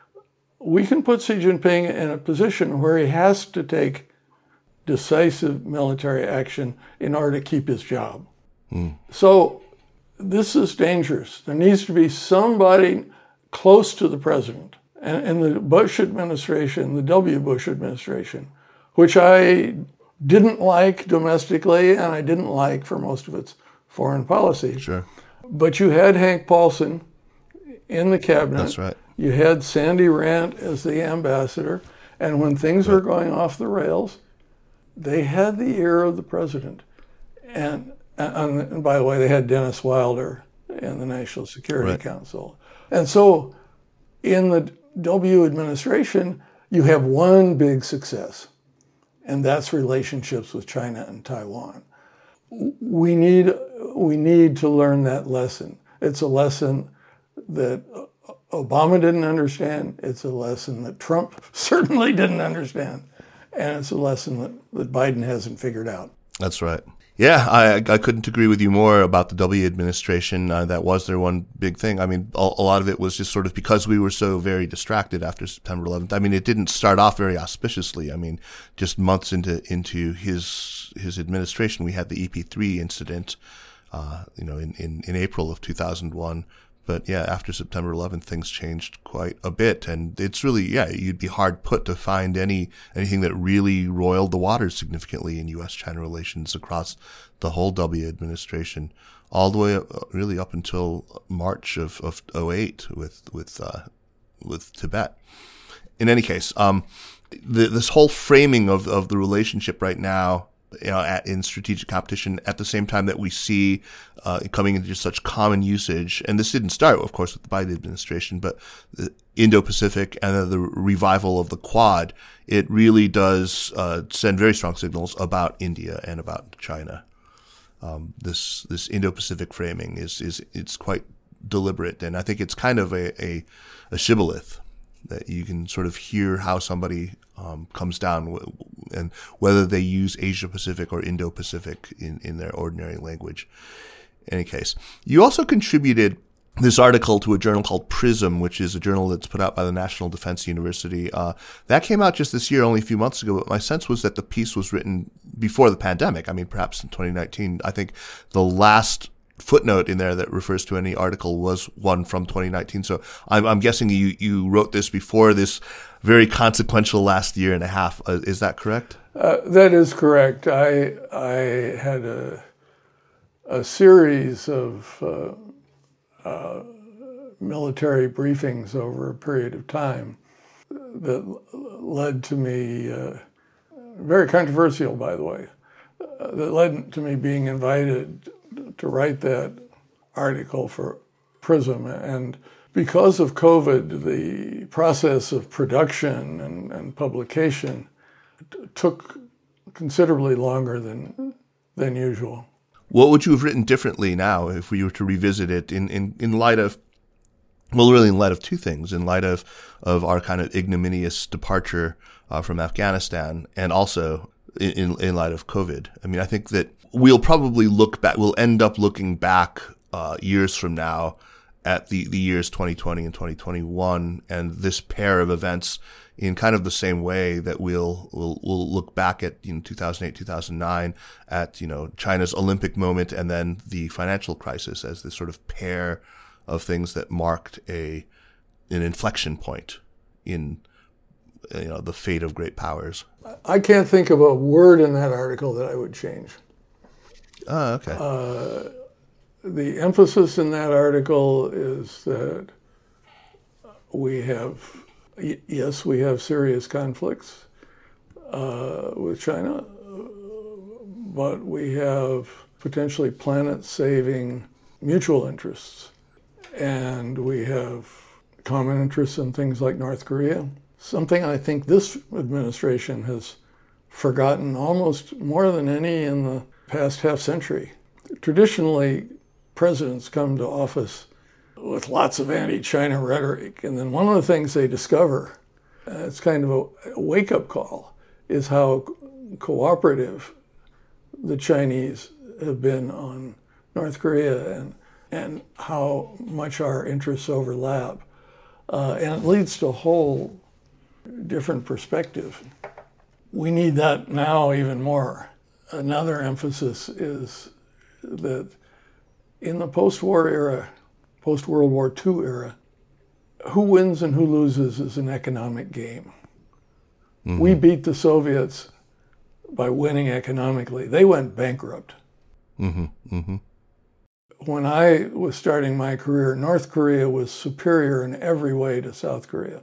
we can put Xi Jinping in a position where he has to take decisive military action in order to keep his job. Mm. So this is dangerous. There needs to be somebody close to the president. And, and the Bush administration, the W. Bush administration, which I didn't like domestically and I didn't like for most of its foreign policy. Sure. But you had Hank Paulson in the cabinet. That's right. You had Sandy Rand as the ambassador. And when things right. were going off the rails, they had the ear of the president. And, and, and by the way, they had Dennis Wilder in the National Security right. Council. And so in the W administration, you have one big success, and that's relationships with China and Taiwan. We need, we need to learn that lesson. It's a lesson that Obama didn't understand. It's a lesson that Trump certainly didn't understand. And it's a lesson that, that Biden hasn't figured out. That's right. Yeah, I I couldn't agree with you more about the W administration. Uh, that was their one big thing. I mean, a, a lot of it was just sort of because we were so very distracted after September eleventh. I mean, it didn't start off very auspiciously. I mean, just months into into his his administration, we had the E P three incident, uh, you know, in, in, in April of two thousand one. But yeah, after September eleventh, things changed quite a bit. And it's really, yeah, you'd be hard put to find any anything that really roiled the waters significantly in U S China relations across the whole W administration, all the way up, really up until March of, of oh eight with, with, uh, with Tibet. In any case, um, the, this whole framing of, of the relationship right now, you know, at, in strategic competition at the same time that we see uh, coming into such common usage. And this didn't start, of course, with the Biden administration, but the Indo-Pacific and uh, the revival of the Quad, it really does uh, send very strong signals about India and about China. Um, this this Indo-Pacific framing is is it's quite deliberate, and I think it's kind of a, a, a shibboleth that you can sort of hear how somebody um, comes down w- and whether they use Asia-Pacific or Indo-Pacific in, in their ordinary language. In any case, you also contributed this article to a journal called PRISM, which is a journal that's put out by the National Defense University. Uh, that came out just this year, only a few months ago, but my sense was that the piece was written before the pandemic. I mean, perhaps in twenty nineteen. I think the last footnote in there that refers to any article was one from twenty nineteen. So I'm, I'm guessing you, you wrote this before this very consequential last year and a half. Uh, is that correct? Uh, that is correct. I I had a a series of uh, uh, military briefings over a period of time that led to me, uh, very controversial, by the way, uh, that led to me being invited to write that article for PRISM. And because of COVID, the process of production and, and publication t- took considerably longer than than usual. What would you have written differently now if we were to revisit it in, in, in light of, well, really in light of two things, in light of, of our kind of ignominious departure uh, from Afghanistan and also in, in light of COVID? I mean, I think that we'll probably look back, we'll end up looking back uh, years from now at the, the years twenty twenty and twenty twenty-one and this pair of events in kind of the same way that we'll, we'll, we'll look back at, you know, two thousand eight, two thousand nine at, you know, China's Olympic moment and then the financial crisis as this sort of pair of things that marked a, an inflection point in, you know, the fate of great powers. I can't think of a word in that article that I would change. Oh, okay. Uh, the emphasis in that article is that we have, yes, we have serious conflicts uh, with China, but we have potentially planet-saving mutual interests, and we have common interests in things like North Korea. Something I think this administration has forgotten almost more than any in the past half century. Traditionally, presidents come to office with lots of anti-China rhetoric, and then one of the things they discover, uh, it's kind of a wake-up call, is how cooperative the Chinese have been on North Korea and, and how much our interests overlap. Uh, and it leads to a whole different perspective. We need that now even more. Another emphasis is that in the post-war era, post-World War Two era, who wins and who loses is an economic game. Mm-hmm. We beat the Soviets by winning economically. They went bankrupt. Mm-hmm. Mm-hmm. When I was starting my career, North Korea was superior in every way to South Korea.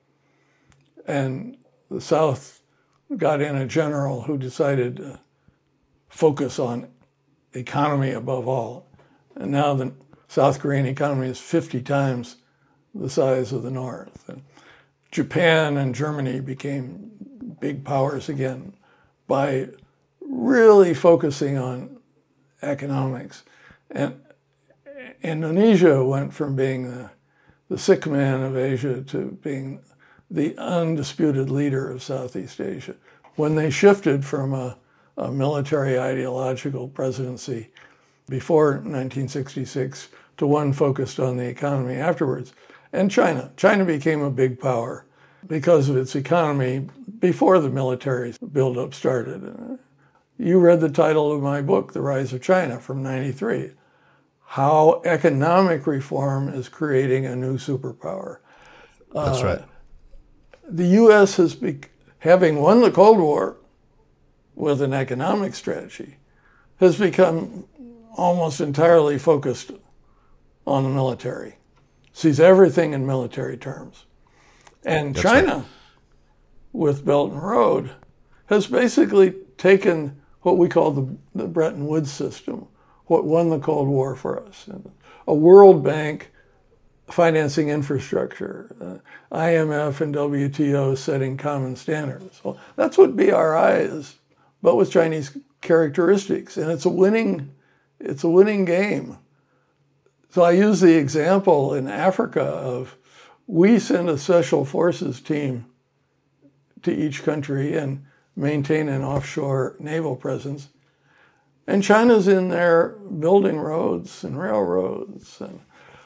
And the South got in a general who decided to focus on economy above all. And now the South Korean economy is fifty times the size of the North. And Japan and Germany became big powers again by really focusing on economics. And Indonesia went from being the, the sick man of Asia to being the undisputed leader of Southeast Asia. When they shifted from a, a military ideological presidency before nineteen sixty-six to one focused on the economy afterwards. And China. China became a big power because of its economy before the military buildup started. You read the title of my book, The Rise of China, from ninety-three. How economic reform is creating a new superpower. That's uh, right. The U S has, be- having won the Cold War with an economic strategy, has become almost entirely focused on the military, sees everything in military terms. And That's China, right. with Belt and Road, has basically taken what we call the, the Bretton Woods system, what won the Cold War for us. A World Bank financing infrastructure, uh, I M F and W T O setting common standards. Well, that's what B R I is, but with Chinese characteristics. And it's a winning, it's a winning game. So I use the example in Africa of we send a special forces team to each country and maintain an offshore naval presence. And China's in there building roads and railroads. And,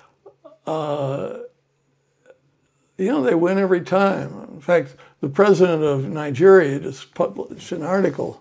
uh, you know, they win every time. In fact, the president of Nigeria just published an article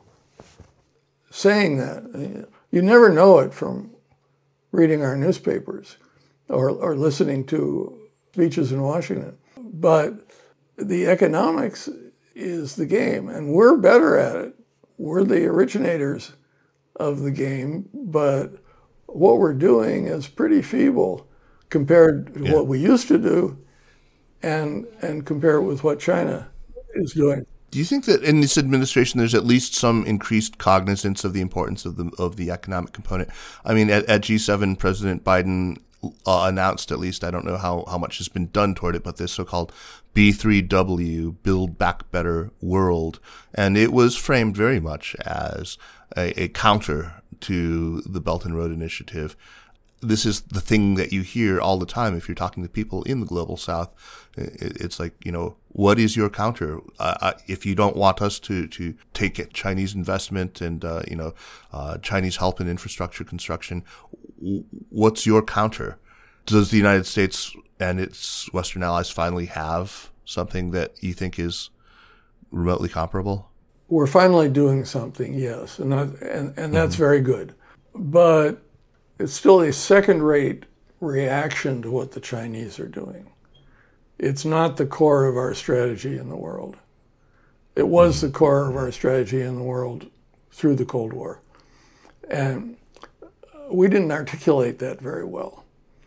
saying that. You never know it from reading our newspapers or, or listening to speeches in Washington. But the economics is the game, and we're better at it. We're the originators of the game, but what we're doing is pretty feeble compared to yeah. what we used to do and and compare it with what China is doing. Do you think that in this administration there's at least some increased cognizance of the importance of the of the economic component? I mean, at, at G seven, President Biden uh, announced, at least, I don't know how, how much has been done toward it, but this so-called B three W, Build Back Better World, and it was framed very much as a, a counter to the Belt and Road Initiative. This is the thing that you hear all the time if you're talking to people in the Global South. It's like, you know, what is your counter? Uh, if you don't want us to, to take Chinese investment and, uh, you know, uh, Chinese help in infrastructure construction, what's your counter? Does the United States and its Western allies finally have something that you think is remotely comparable? We're finally doing something, yes, and that, and, and that's mm-hmm. very good. But it's still a second-rate reaction to what the Chinese are doing. It's not the core of our strategy in the world. It was the core of our strategy in the world through the Cold War. And we didn't articulate that very well.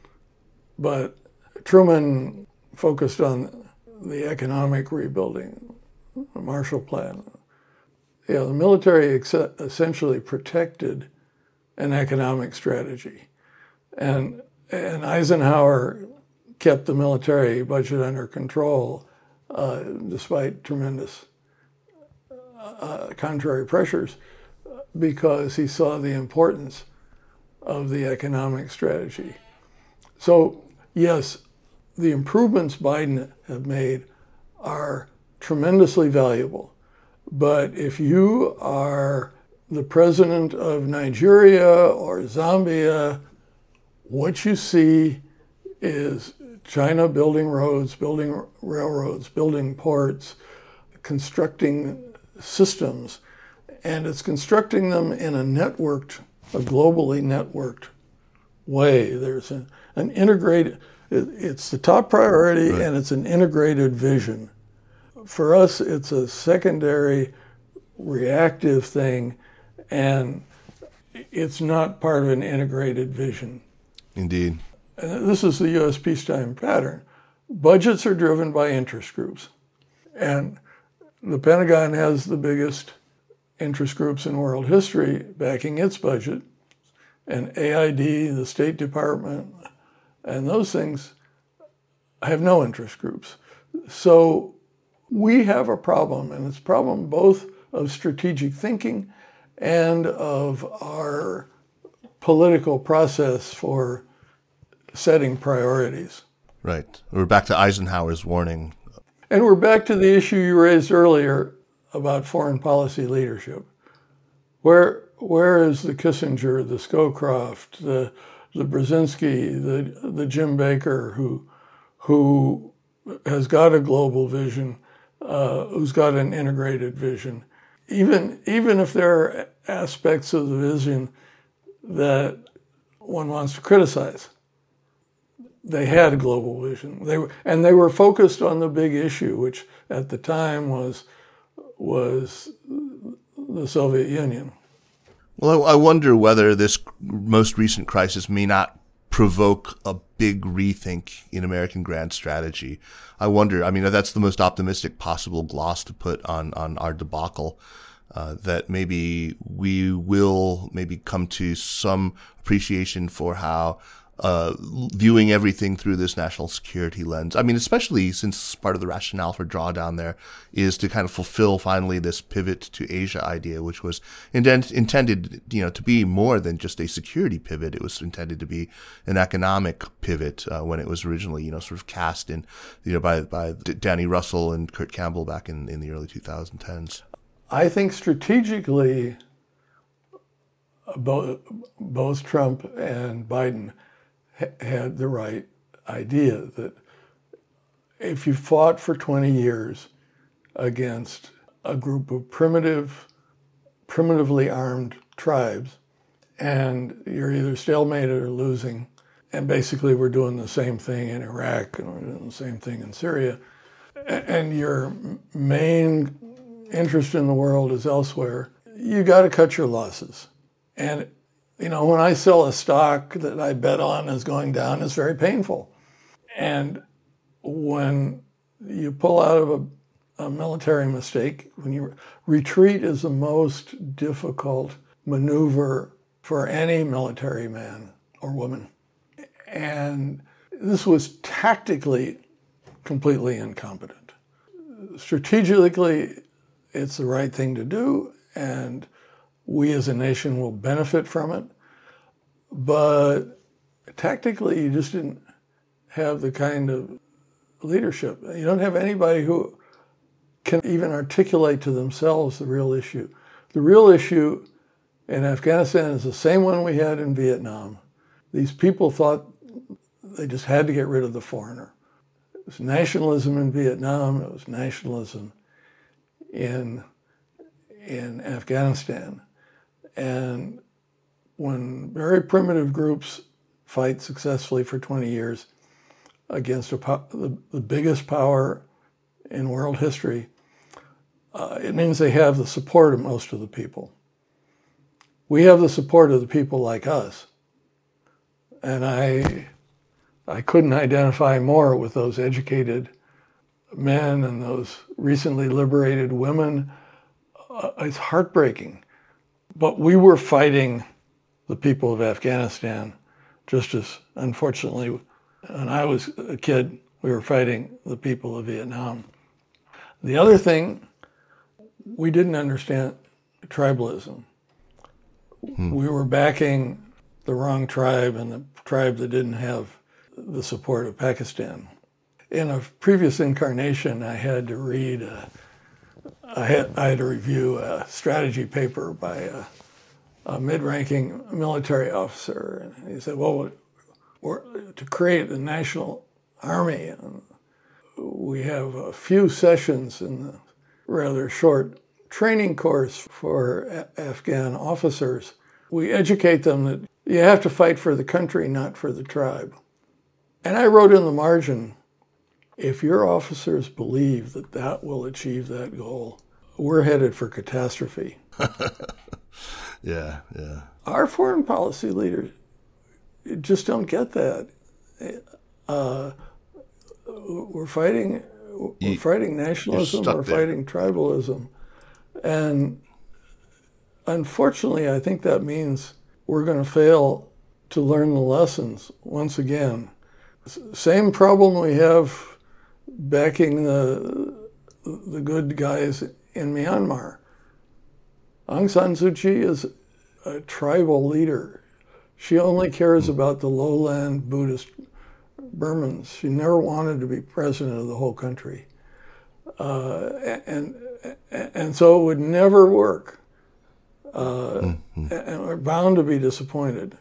But Truman focused on the economic rebuilding, the Marshall Plan. Yeah, the military ex- essentially protected an economic strategy. And, and Eisenhower kept the military budget under control uh, despite tremendous uh, contrary pressures, because he saw the importance of the economic strategy. So yes, the improvements Biden have made are tremendously valuable. But if you are the president of Nigeria or Zambia, what you see is China building roads, building railroads, building ports, constructing systems, and it's constructing them in a networked, a globally networked way. There's an, an integrated, it, it's the top priority, right, and it's an integrated vision. For us, it's a secondary reactive thing, and it's not part of an integrated vision. Indeed. And this is the U S peacetime pattern. Budgets are driven by interest groups. And the Pentagon has the biggest interest groups in world history backing its budget. And A I D, the State Department, and those things have no interest groups. So we have a problem, and it's a problem both of strategic thinking and of our political process for setting priorities. Right. We're back to Eisenhower's warning. And we're back to the issue you raised earlier about foreign policy leadership. Where where is the Kissinger, the Scowcroft, the the Brzezinski, the the Jim Baker, who who has got a global vision, uh, who's got an integrated vision? Even even if there are aspects of the vision that one wants to criticize, they had a global vision. They were, and they were focused on the big issue, which at the time was was the Soviet Union. Well, I wonder whether this most recent crisis may not provoke a big rethink in American grand strategy. I wonder, I mean, that's the most optimistic possible gloss to put on, on our debacle, uh, that maybe we will maybe come to some appreciation for how Uh, viewing everything through this national security lens. I mean, especially since part of the rationale for drawdown there is to kind of fulfill finally this pivot to Asia idea, which was indent- intended, you know, to be more than just a security pivot. It was intended to be an economic pivot uh, when it was originally, you know, sort of cast in, you know, by by Danny Russell and Kurt Campbell back in, in the early twenty tens. I think strategically, both both Trump and Biden had the right idea that if you fought for twenty years against a group of primitive, primitively armed tribes, and you're either stalemated or losing, and basically we're doing the same thing in Iraq and we're doing the same thing in Syria, and your main interest in the world is elsewhere, you got to cut your losses. And you know, when I sell a stock that I bet on is going down, it's very painful. And when you pull out of a, a military mistake, when you retreat is the most difficult maneuver for any military man or woman. And this was tactically completely incompetent. Strategically, it's the right thing to do, and we as a nation will benefit from it, but tactically you just didn't have the kind of leadership. You don't have anybody who can even articulate to themselves the real issue. The real issue in Afghanistan is the same one we had in Vietnam. These people thought they just had to get rid of the foreigner. It was nationalism in Vietnam, it was nationalism in, in Afghanistan. And when very primitive groups fight successfully for twenty years against a po- the, the biggest power in world history, uh, it means they have the support of most of the people. We have the support of the people like us. And I, I couldn't identify more with those educated men and those recently liberated women. Uh, it's heartbreaking. But we were fighting the people of Afghanistan just as, unfortunately, When I was a kid, we were fighting the people of Vietnam. The other thing, we didn't understand tribalism. Hmm. We were backing the wrong tribe and the tribe that didn't have the support of Pakistan. In a previous incarnation, I had to read, a, I, had, I had to review a strategy paper by a, a mid-ranking military officer. And he said, well, we're, to create a national army, we have a few sessions in the rather short training course for a- Afghan officers. We educate them that you have to fight for the country, not for the tribe. And I wrote in the margin, if your officers believe that that will achieve that goal, we're headed for catastrophe. yeah, yeah. Our foreign policy leaders just don't get that. Uh, we're fighting, we're you, fighting nationalism, we're there. fighting tribalism. And unfortunately, I think that means we're going to fail to learn the lessons once again. Same problem we have backing the the good guys in Myanmar. Aung San Suu Kyi is a tribal leader. She only cares about the lowland Buddhist Burmans. She never wanted to be president of the whole country. Uh, and and so it would never work. Uh, mm-hmm. And we're bound to be disappointed.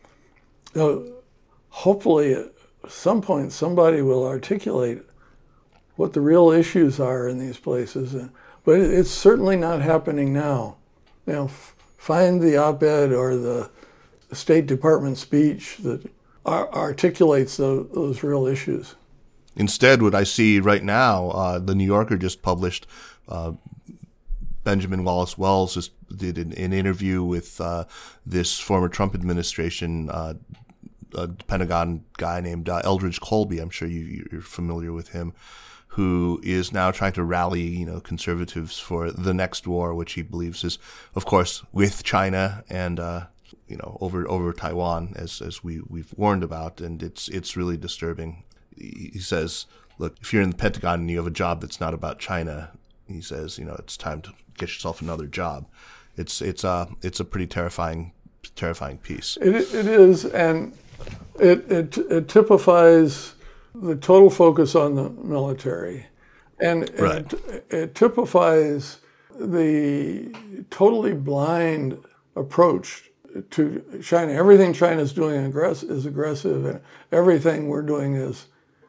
So hopefully at some point somebody will articulate what the real issues are in these places. But it's certainly not happening now. You know, find the op-ed or the State Department speech that ar- articulates the, those real issues. Instead, what I see right now, uh, the New Yorker just published, uh, Benjamin Wallace Wells just did an, an interview with uh, this former Trump administration uh, a Pentagon guy named uh, Eldridge Colby. I'm sure you, you're familiar with him, who is now trying to rally, you know, conservatives for the next war, which he believes is, of course, with China and uh, you know, over over Taiwan, as as we we've warned about, and it's it's really disturbing. He says, look, if you're in the Pentagon and you have a job that's not about China, he says, you know, it's time to get yourself another job. It's it's a it's a pretty terrifying terrifying piece. It it is, and it it it typifies the total focus on the military, and, and right. it, it typifies the totally blind approach to China. Everything China's doing aggress- is aggressive, and everything we're doing is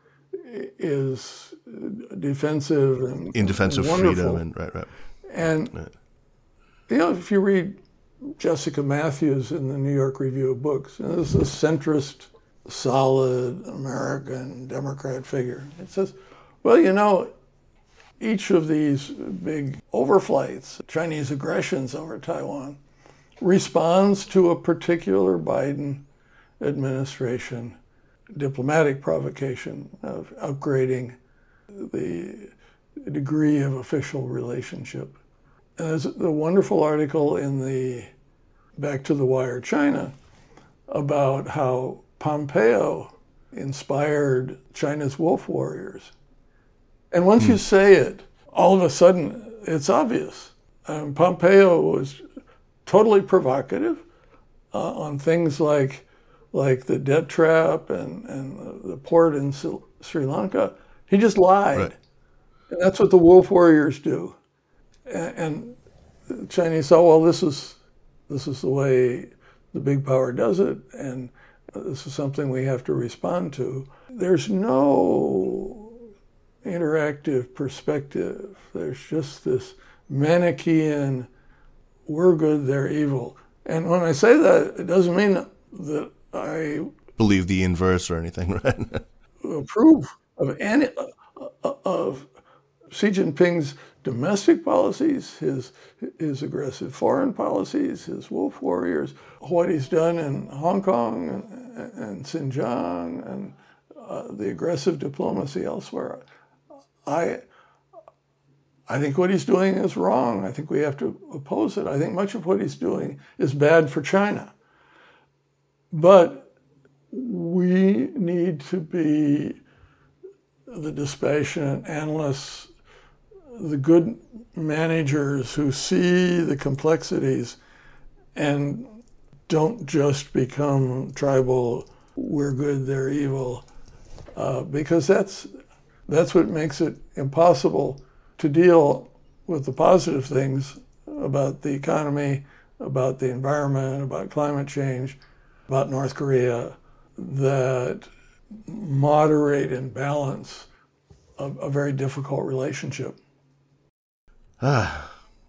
is defensive and in defense of freedom and right, right. And right. you know, if you read Jessica Matthews in the New York Review of Books, you know, this is a centrist, solid American Democrat figure. It says, well, you know, each of these big overflights, Chinese aggressions over Taiwan, responds to a particular Biden administration diplomatic provocation of upgrading the degree of official relationship. And there's a wonderful article in the Back to the Wire China about how Pompeo inspired China's wolf warriors. And once mm. you say it, all of a sudden it's obvious. Um, Pompeo was totally provocative uh, on things like like the debt trap and, and the port in Sri Lanka. He just lied. Right. And that's what the wolf warriors do. And, and the Chinese thought, well, this is this is the way the big power does it, and this is something we have to respond to. There's no interactive perspective. There's just this Manichaean, we're good, they're evil. And when I say that, it doesn't mean that I believe the inverse or anything, right? approve of any of Xi Jinping's domestic policies, his his aggressive foreign policies, his wolf warriors, what he's done in Hong Kong and, and Xinjiang, and uh, the aggressive diplomacy elsewhere. I I think what he's doing is wrong. I think we have to oppose it. I think much of what he's doing is bad for China. But we need to be the dispassionate analysts, the good managers who see the complexities and don't just become tribal, we're good, they're evil, uh, because that's that's what makes it impossible to deal with the positive things about the economy, about the environment, about climate change, about North Korea, that moderate and balance a, a very difficult relationship. Ah.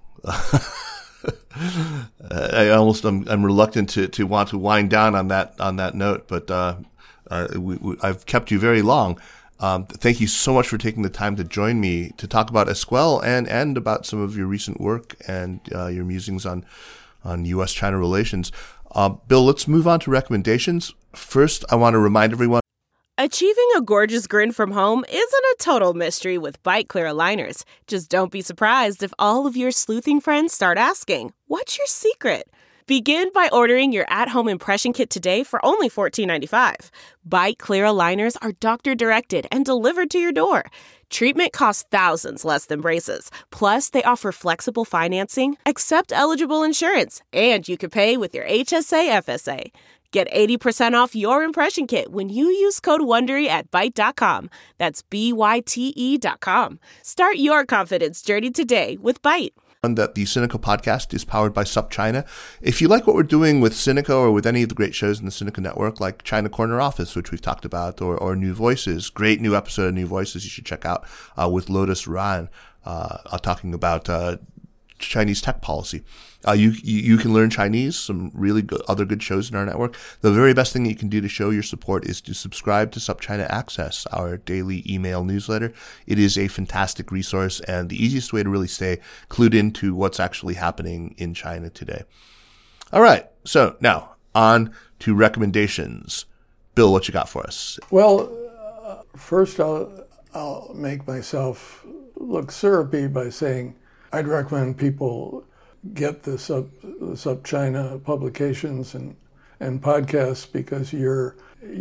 I almost I'm, I'm reluctant to, to want to wind down on that on that note, but uh, uh, we, we, I've kept you very long. Um, thank you so much for taking the time to join me to talk about Esquel and and about some of your recent work and uh, your musings on on U S China relations. Uh, Bill, let's move on to recommendations. First, I want to remind everyone. Achieving a gorgeous grin from home isn't a total mystery with Byte Clear aligners. Just don't be surprised if all of your sleuthing friends start asking, what's your secret? Begin by ordering your at-home impression kit today for only fourteen ninety-five. Byte Clear aligners are doctor-directed and delivered to your door. Treatment costs thousands less than braces. Plus, they offer flexible financing, accept eligible insurance, and you can pay with your H S A F S A. Get eighty percent off your impression kit when you use code WONDERY at byte dot com. That's B Y T E dot com. Start your confidence journey today with Byte. That the Sinica podcast is powered by SupChina. If you like what we're doing with Sinica or with any of the great shows in the Sinica network, like China Corner Office, which we've talked about, or, or New Voices, great new episode of New Voices you should check out uh, with Lotus Ran, uh, talking about uh, Chinese tech policy. Uh, you, you you can learn Chinese, some really good, other good shows in our network. The very best thing you can do to show your support is to subscribe to SupChina Access, our daily email newsletter. It is a fantastic resource and the easiest way to really stay clued into what's actually happening in China today. All right, so now on to recommendations. Bill, what you got for us? Well, uh, first I'll, I'll make myself look syrupy by saying I'd recommend people get the Sub, the SupChina publications and, and podcasts because you're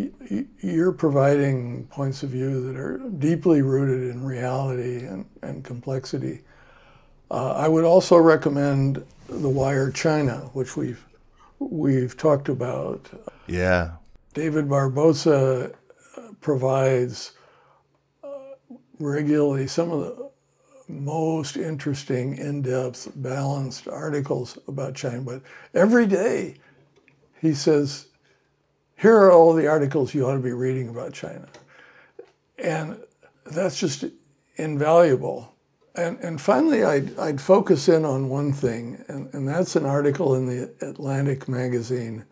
you're providing points of view that are deeply rooted in reality and, and complexity. Uh, I would also recommend The Wire China, which we've we've talked about. Yeah. David Barbosa provides uh, regularly some of the most interesting, in-depth, balanced articles about China. But every day he says, here are all the articles you ought to be reading about China. And that's just invaluable. And and finally, I'd, I'd focus in on one thing, and, and that's an article in the Atlantic magazine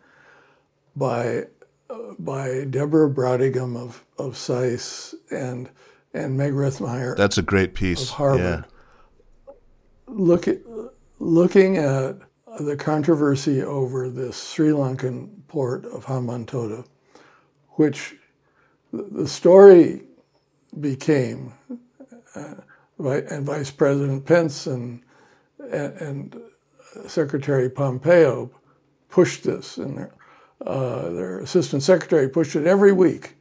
by uh, by Deborah Brautigam of, of SAIS and and Meg Rithmeyer. That's a great piece. Of Harvard. Yeah. Look at, looking at the controversy over this Sri Lankan port of Hambantota, which the story became, uh, and Vice President Pence and, and, and Secretary Pompeo pushed this, and their, uh, their Assistant Secretary pushed it every week,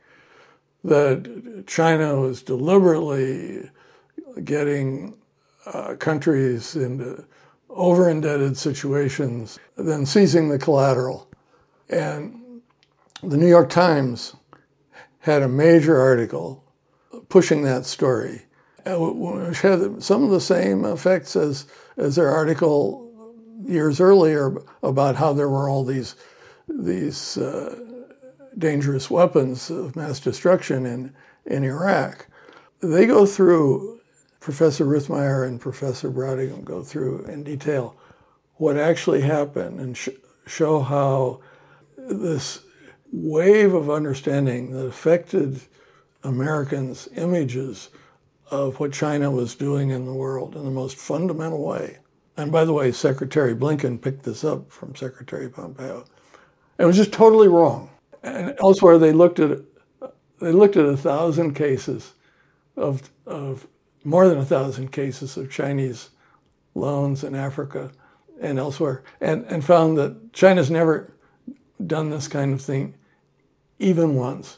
that China was deliberately getting uh, countries into over-indebted situations, then seizing the collateral. And the New York Times had a major article pushing that story, which had some of the same effects as, as their article years earlier about how there were all these, these uh, dangerous weapons of mass destruction in, in Iraq. They go through, Professor Rithmeyer and Professor Brautigam go through in detail what actually happened and sh- show how this wave of understanding that affected Americans' images of what China was doing in the world in the most fundamental way. And by the way, Secretary Blinken picked this up from Secretary Pompeo. It was just totally wrong. And elsewhere, they looked at they looked at a thousand cases of of more than a thousand cases of Chinese loans in Africa and elsewhere, and, and found that China's never done this kind of thing, even ones.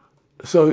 So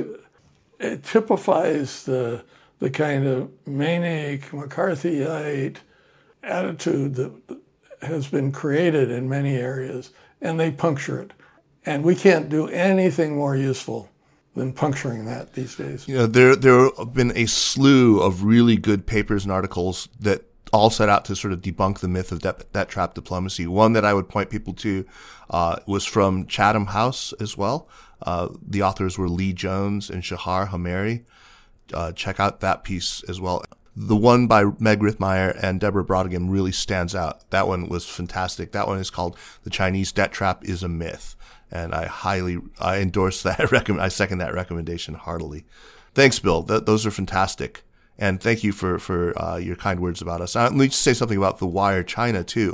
it typifies the the kind of manic, McCarthyite attitude that has been created in many areas, and they puncture it. And we can't do anything more useful than puncturing that these days. You know, there there have been a slew of really good papers and articles that all set out to sort of debunk the myth of debt, debt trap diplomacy. One that I would point people to uh, was from Chatham House as well. Uh, the authors were Lee Jones and Shahar Hameri. Uh, check out that piece as well. The one by Meg Rithmeyer and Deborah Brodigan really stands out. That one was fantastic. That one is called "The Chinese Debt Trap is a Myth," and I highly I endorse that. I second that recommendation heartily. Thanks, Bill. Th- those are fantastic, and thank you for for uh, your kind words about us. Uh, let me just say something about The Wire China too.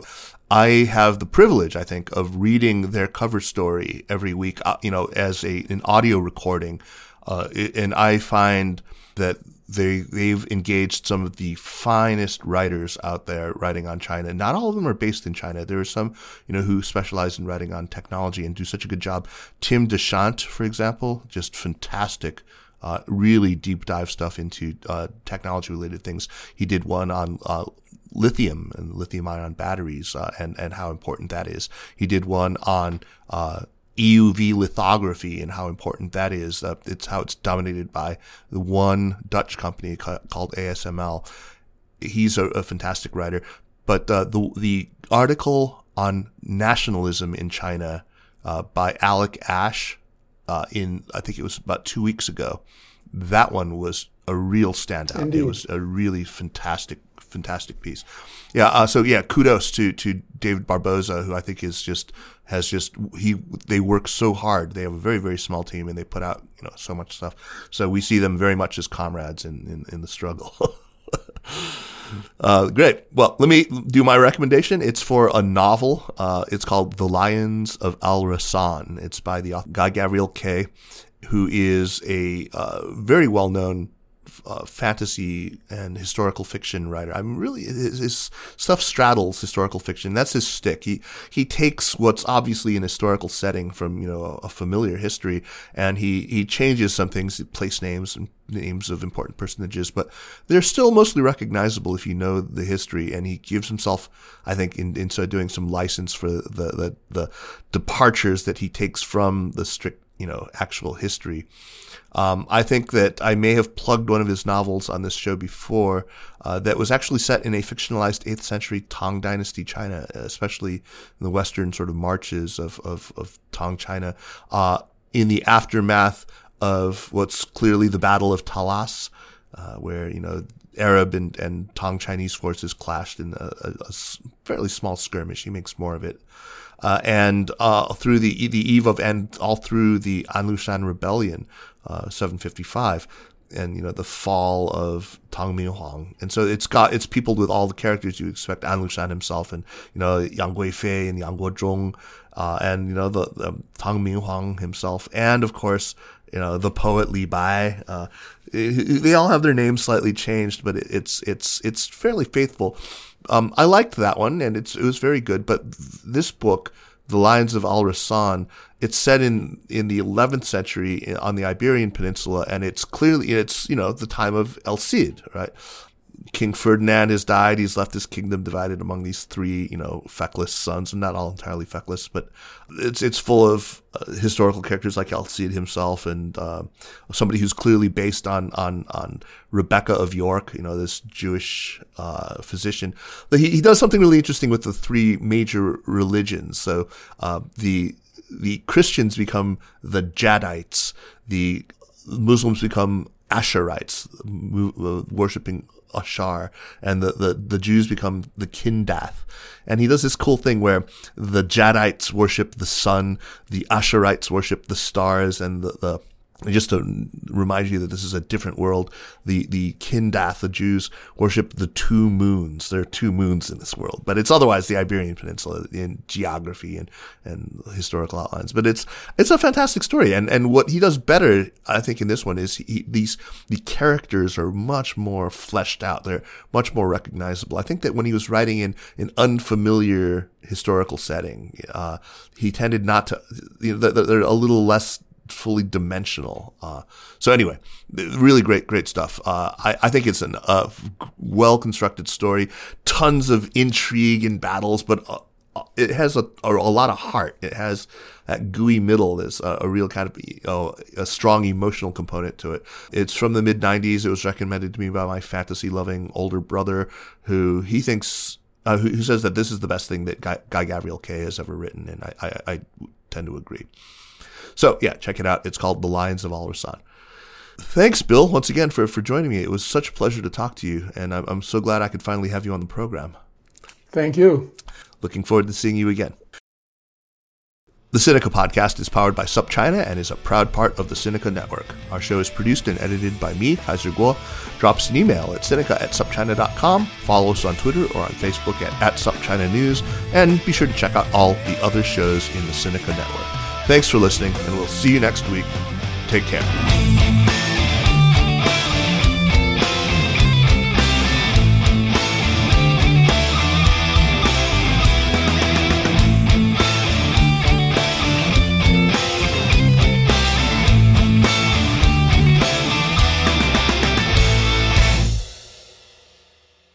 I have the privilege, I think, of reading their cover story every week, uh, you know, as a an audio recording, uh, and I find that they they've engaged some of the finest writers out there writing on China. Not all of them are based in China. There are some, you know, who specialize in writing on technology and do such a good job. Tim Deschamps, for example, just fantastic. Uh, really deep dive stuff into uh, technology related things. He did one on uh, lithium and lithium ion batteries uh, and and how important that is. He did one on uh, E U V lithography and how important that is. Uh, it's how it's dominated by the one Dutch company ca- called A S M L. He's a, a fantastic writer. But uh, the the article on nationalism in China uh, by Alec Ash uh, in I think it was about two weeks ago. That one was a real standout. Indeed. It was a really fantastic, fantastic piece. Yeah. Uh, so yeah, kudos to to David Barboza, who I think is just has just he they work so hard. They have a very very small team, and they put out you know so much stuff. So we see them very much as comrades in in, in the struggle. Uh, great. Well, let me do my recommendation. It's for a novel. Uh, it's called The Lions of Al Rassan. It's by the author Guy Gavriel Kay, who is a uh, very well-known uh, fantasy and historical fiction writer. I'm really his, his stuff straddles historical fiction. That's his stick. He he takes what's obviously an historical setting from you know a, a familiar history, and he he changes some things, place names and names of important personages, but they're still mostly recognizable if you know the history. And he gives himself, I think, in, in so doing some license for the, the the departures that he takes from the strict you know actual history. Um, I think that I may have plugged one of his novels on this show before uh, that was actually set in a fictionalized eighth century Tang Dynasty China, especially in the western sort of marches of, of, of Tang China, uh, in the aftermath of what's clearly the Battle of Talas, uh, where, you know, Arab and, and Tang Chinese forces clashed in a, a, a fairly small skirmish. He makes more of it. Uh, and, uh, through the, the eve of, and all through the Anlushan Rebellion, uh, seven fifty-five, and, you know, the fall of Tang Minhuang. And so it's got, it's peopled with all the characters you expect, Anlushan himself and, you know, Yang Guifei and Yang Guozhong, uh, and, you know, the, the Tang Minhuang himself. And, of course, you know, the poet Li Bai. Uh, it, they all have their names slightly changed, but it, it's, it's, it's fairly faithful. Um, I liked that one, and it's it was very good. But this book, The Lions of Al Rassan, it's set in, in the eleventh century on the Iberian Peninsula, and it's clearly it's you know the time of El Cid, right? King Ferdinand has died. He's left his kingdom divided among these three, you know, feckless sons, and not all entirely feckless, but it's it's full of uh, historical characters like El Cid himself, and uh, somebody who's clearly based on on on Rebecca of York, you know, this Jewish uh, physician. But he he does something really interesting with the three major religions. So uh, the the Christians become the Jadites, the Muslims become Asherites, worshiping Ashar, and the, the, the Jews become the Kindath. And he does this cool thing where the Jadites worship the sun, the Asherites worship the stars, and the, the just to remind you that this is a different world, the, the Kindath, the Jews, worship the two moons. There are two moons in this world, but it's otherwise the Iberian Peninsula in geography and, and historical outlines. But it's, it's a fantastic story. And, and what he does better, I think, in this one is he, these, the characters are much more fleshed out. They're much more recognizable. I think that when he was writing in an unfamiliar historical setting, uh, he tended not to, you know, they're a little less fully dimensional. Uh, so anyway, really great, great stuff. Uh, I, I think it's a uh, well-constructed story, tons of intrigue and battles, but uh, it has a, a, a lot of heart. It has that gooey middle. There's a, a real kind of, you know, a strong emotional component to it. It's from the mid nineties. It was recommended to me by my fantasy-loving older brother, who he thinks, uh, who, who says that this is the best thing that Guy, Guy Gavriel Kay has ever written, and I, I, I tend to agree. So yeah, check it out. It's called The Lions of Al Rassan. Thanks, Bill, once again for, for joining me. It was such a pleasure to talk to you, and I'm, I'm so glad I could finally have you on the program. Thank you. Looking forward to seeing you again. The Sinica Podcast is powered by SupChina and is a proud part of the Sinica Network. Our show is produced and edited by me, Kaiser Kuo. Drop us an email at sinica at supchina dot com. Follow us on Twitter or on Facebook at, at SupChina News. And be sure to check out all the other shows in the Sinica Network. Thanks for listening, and we'll see you next week. Take care.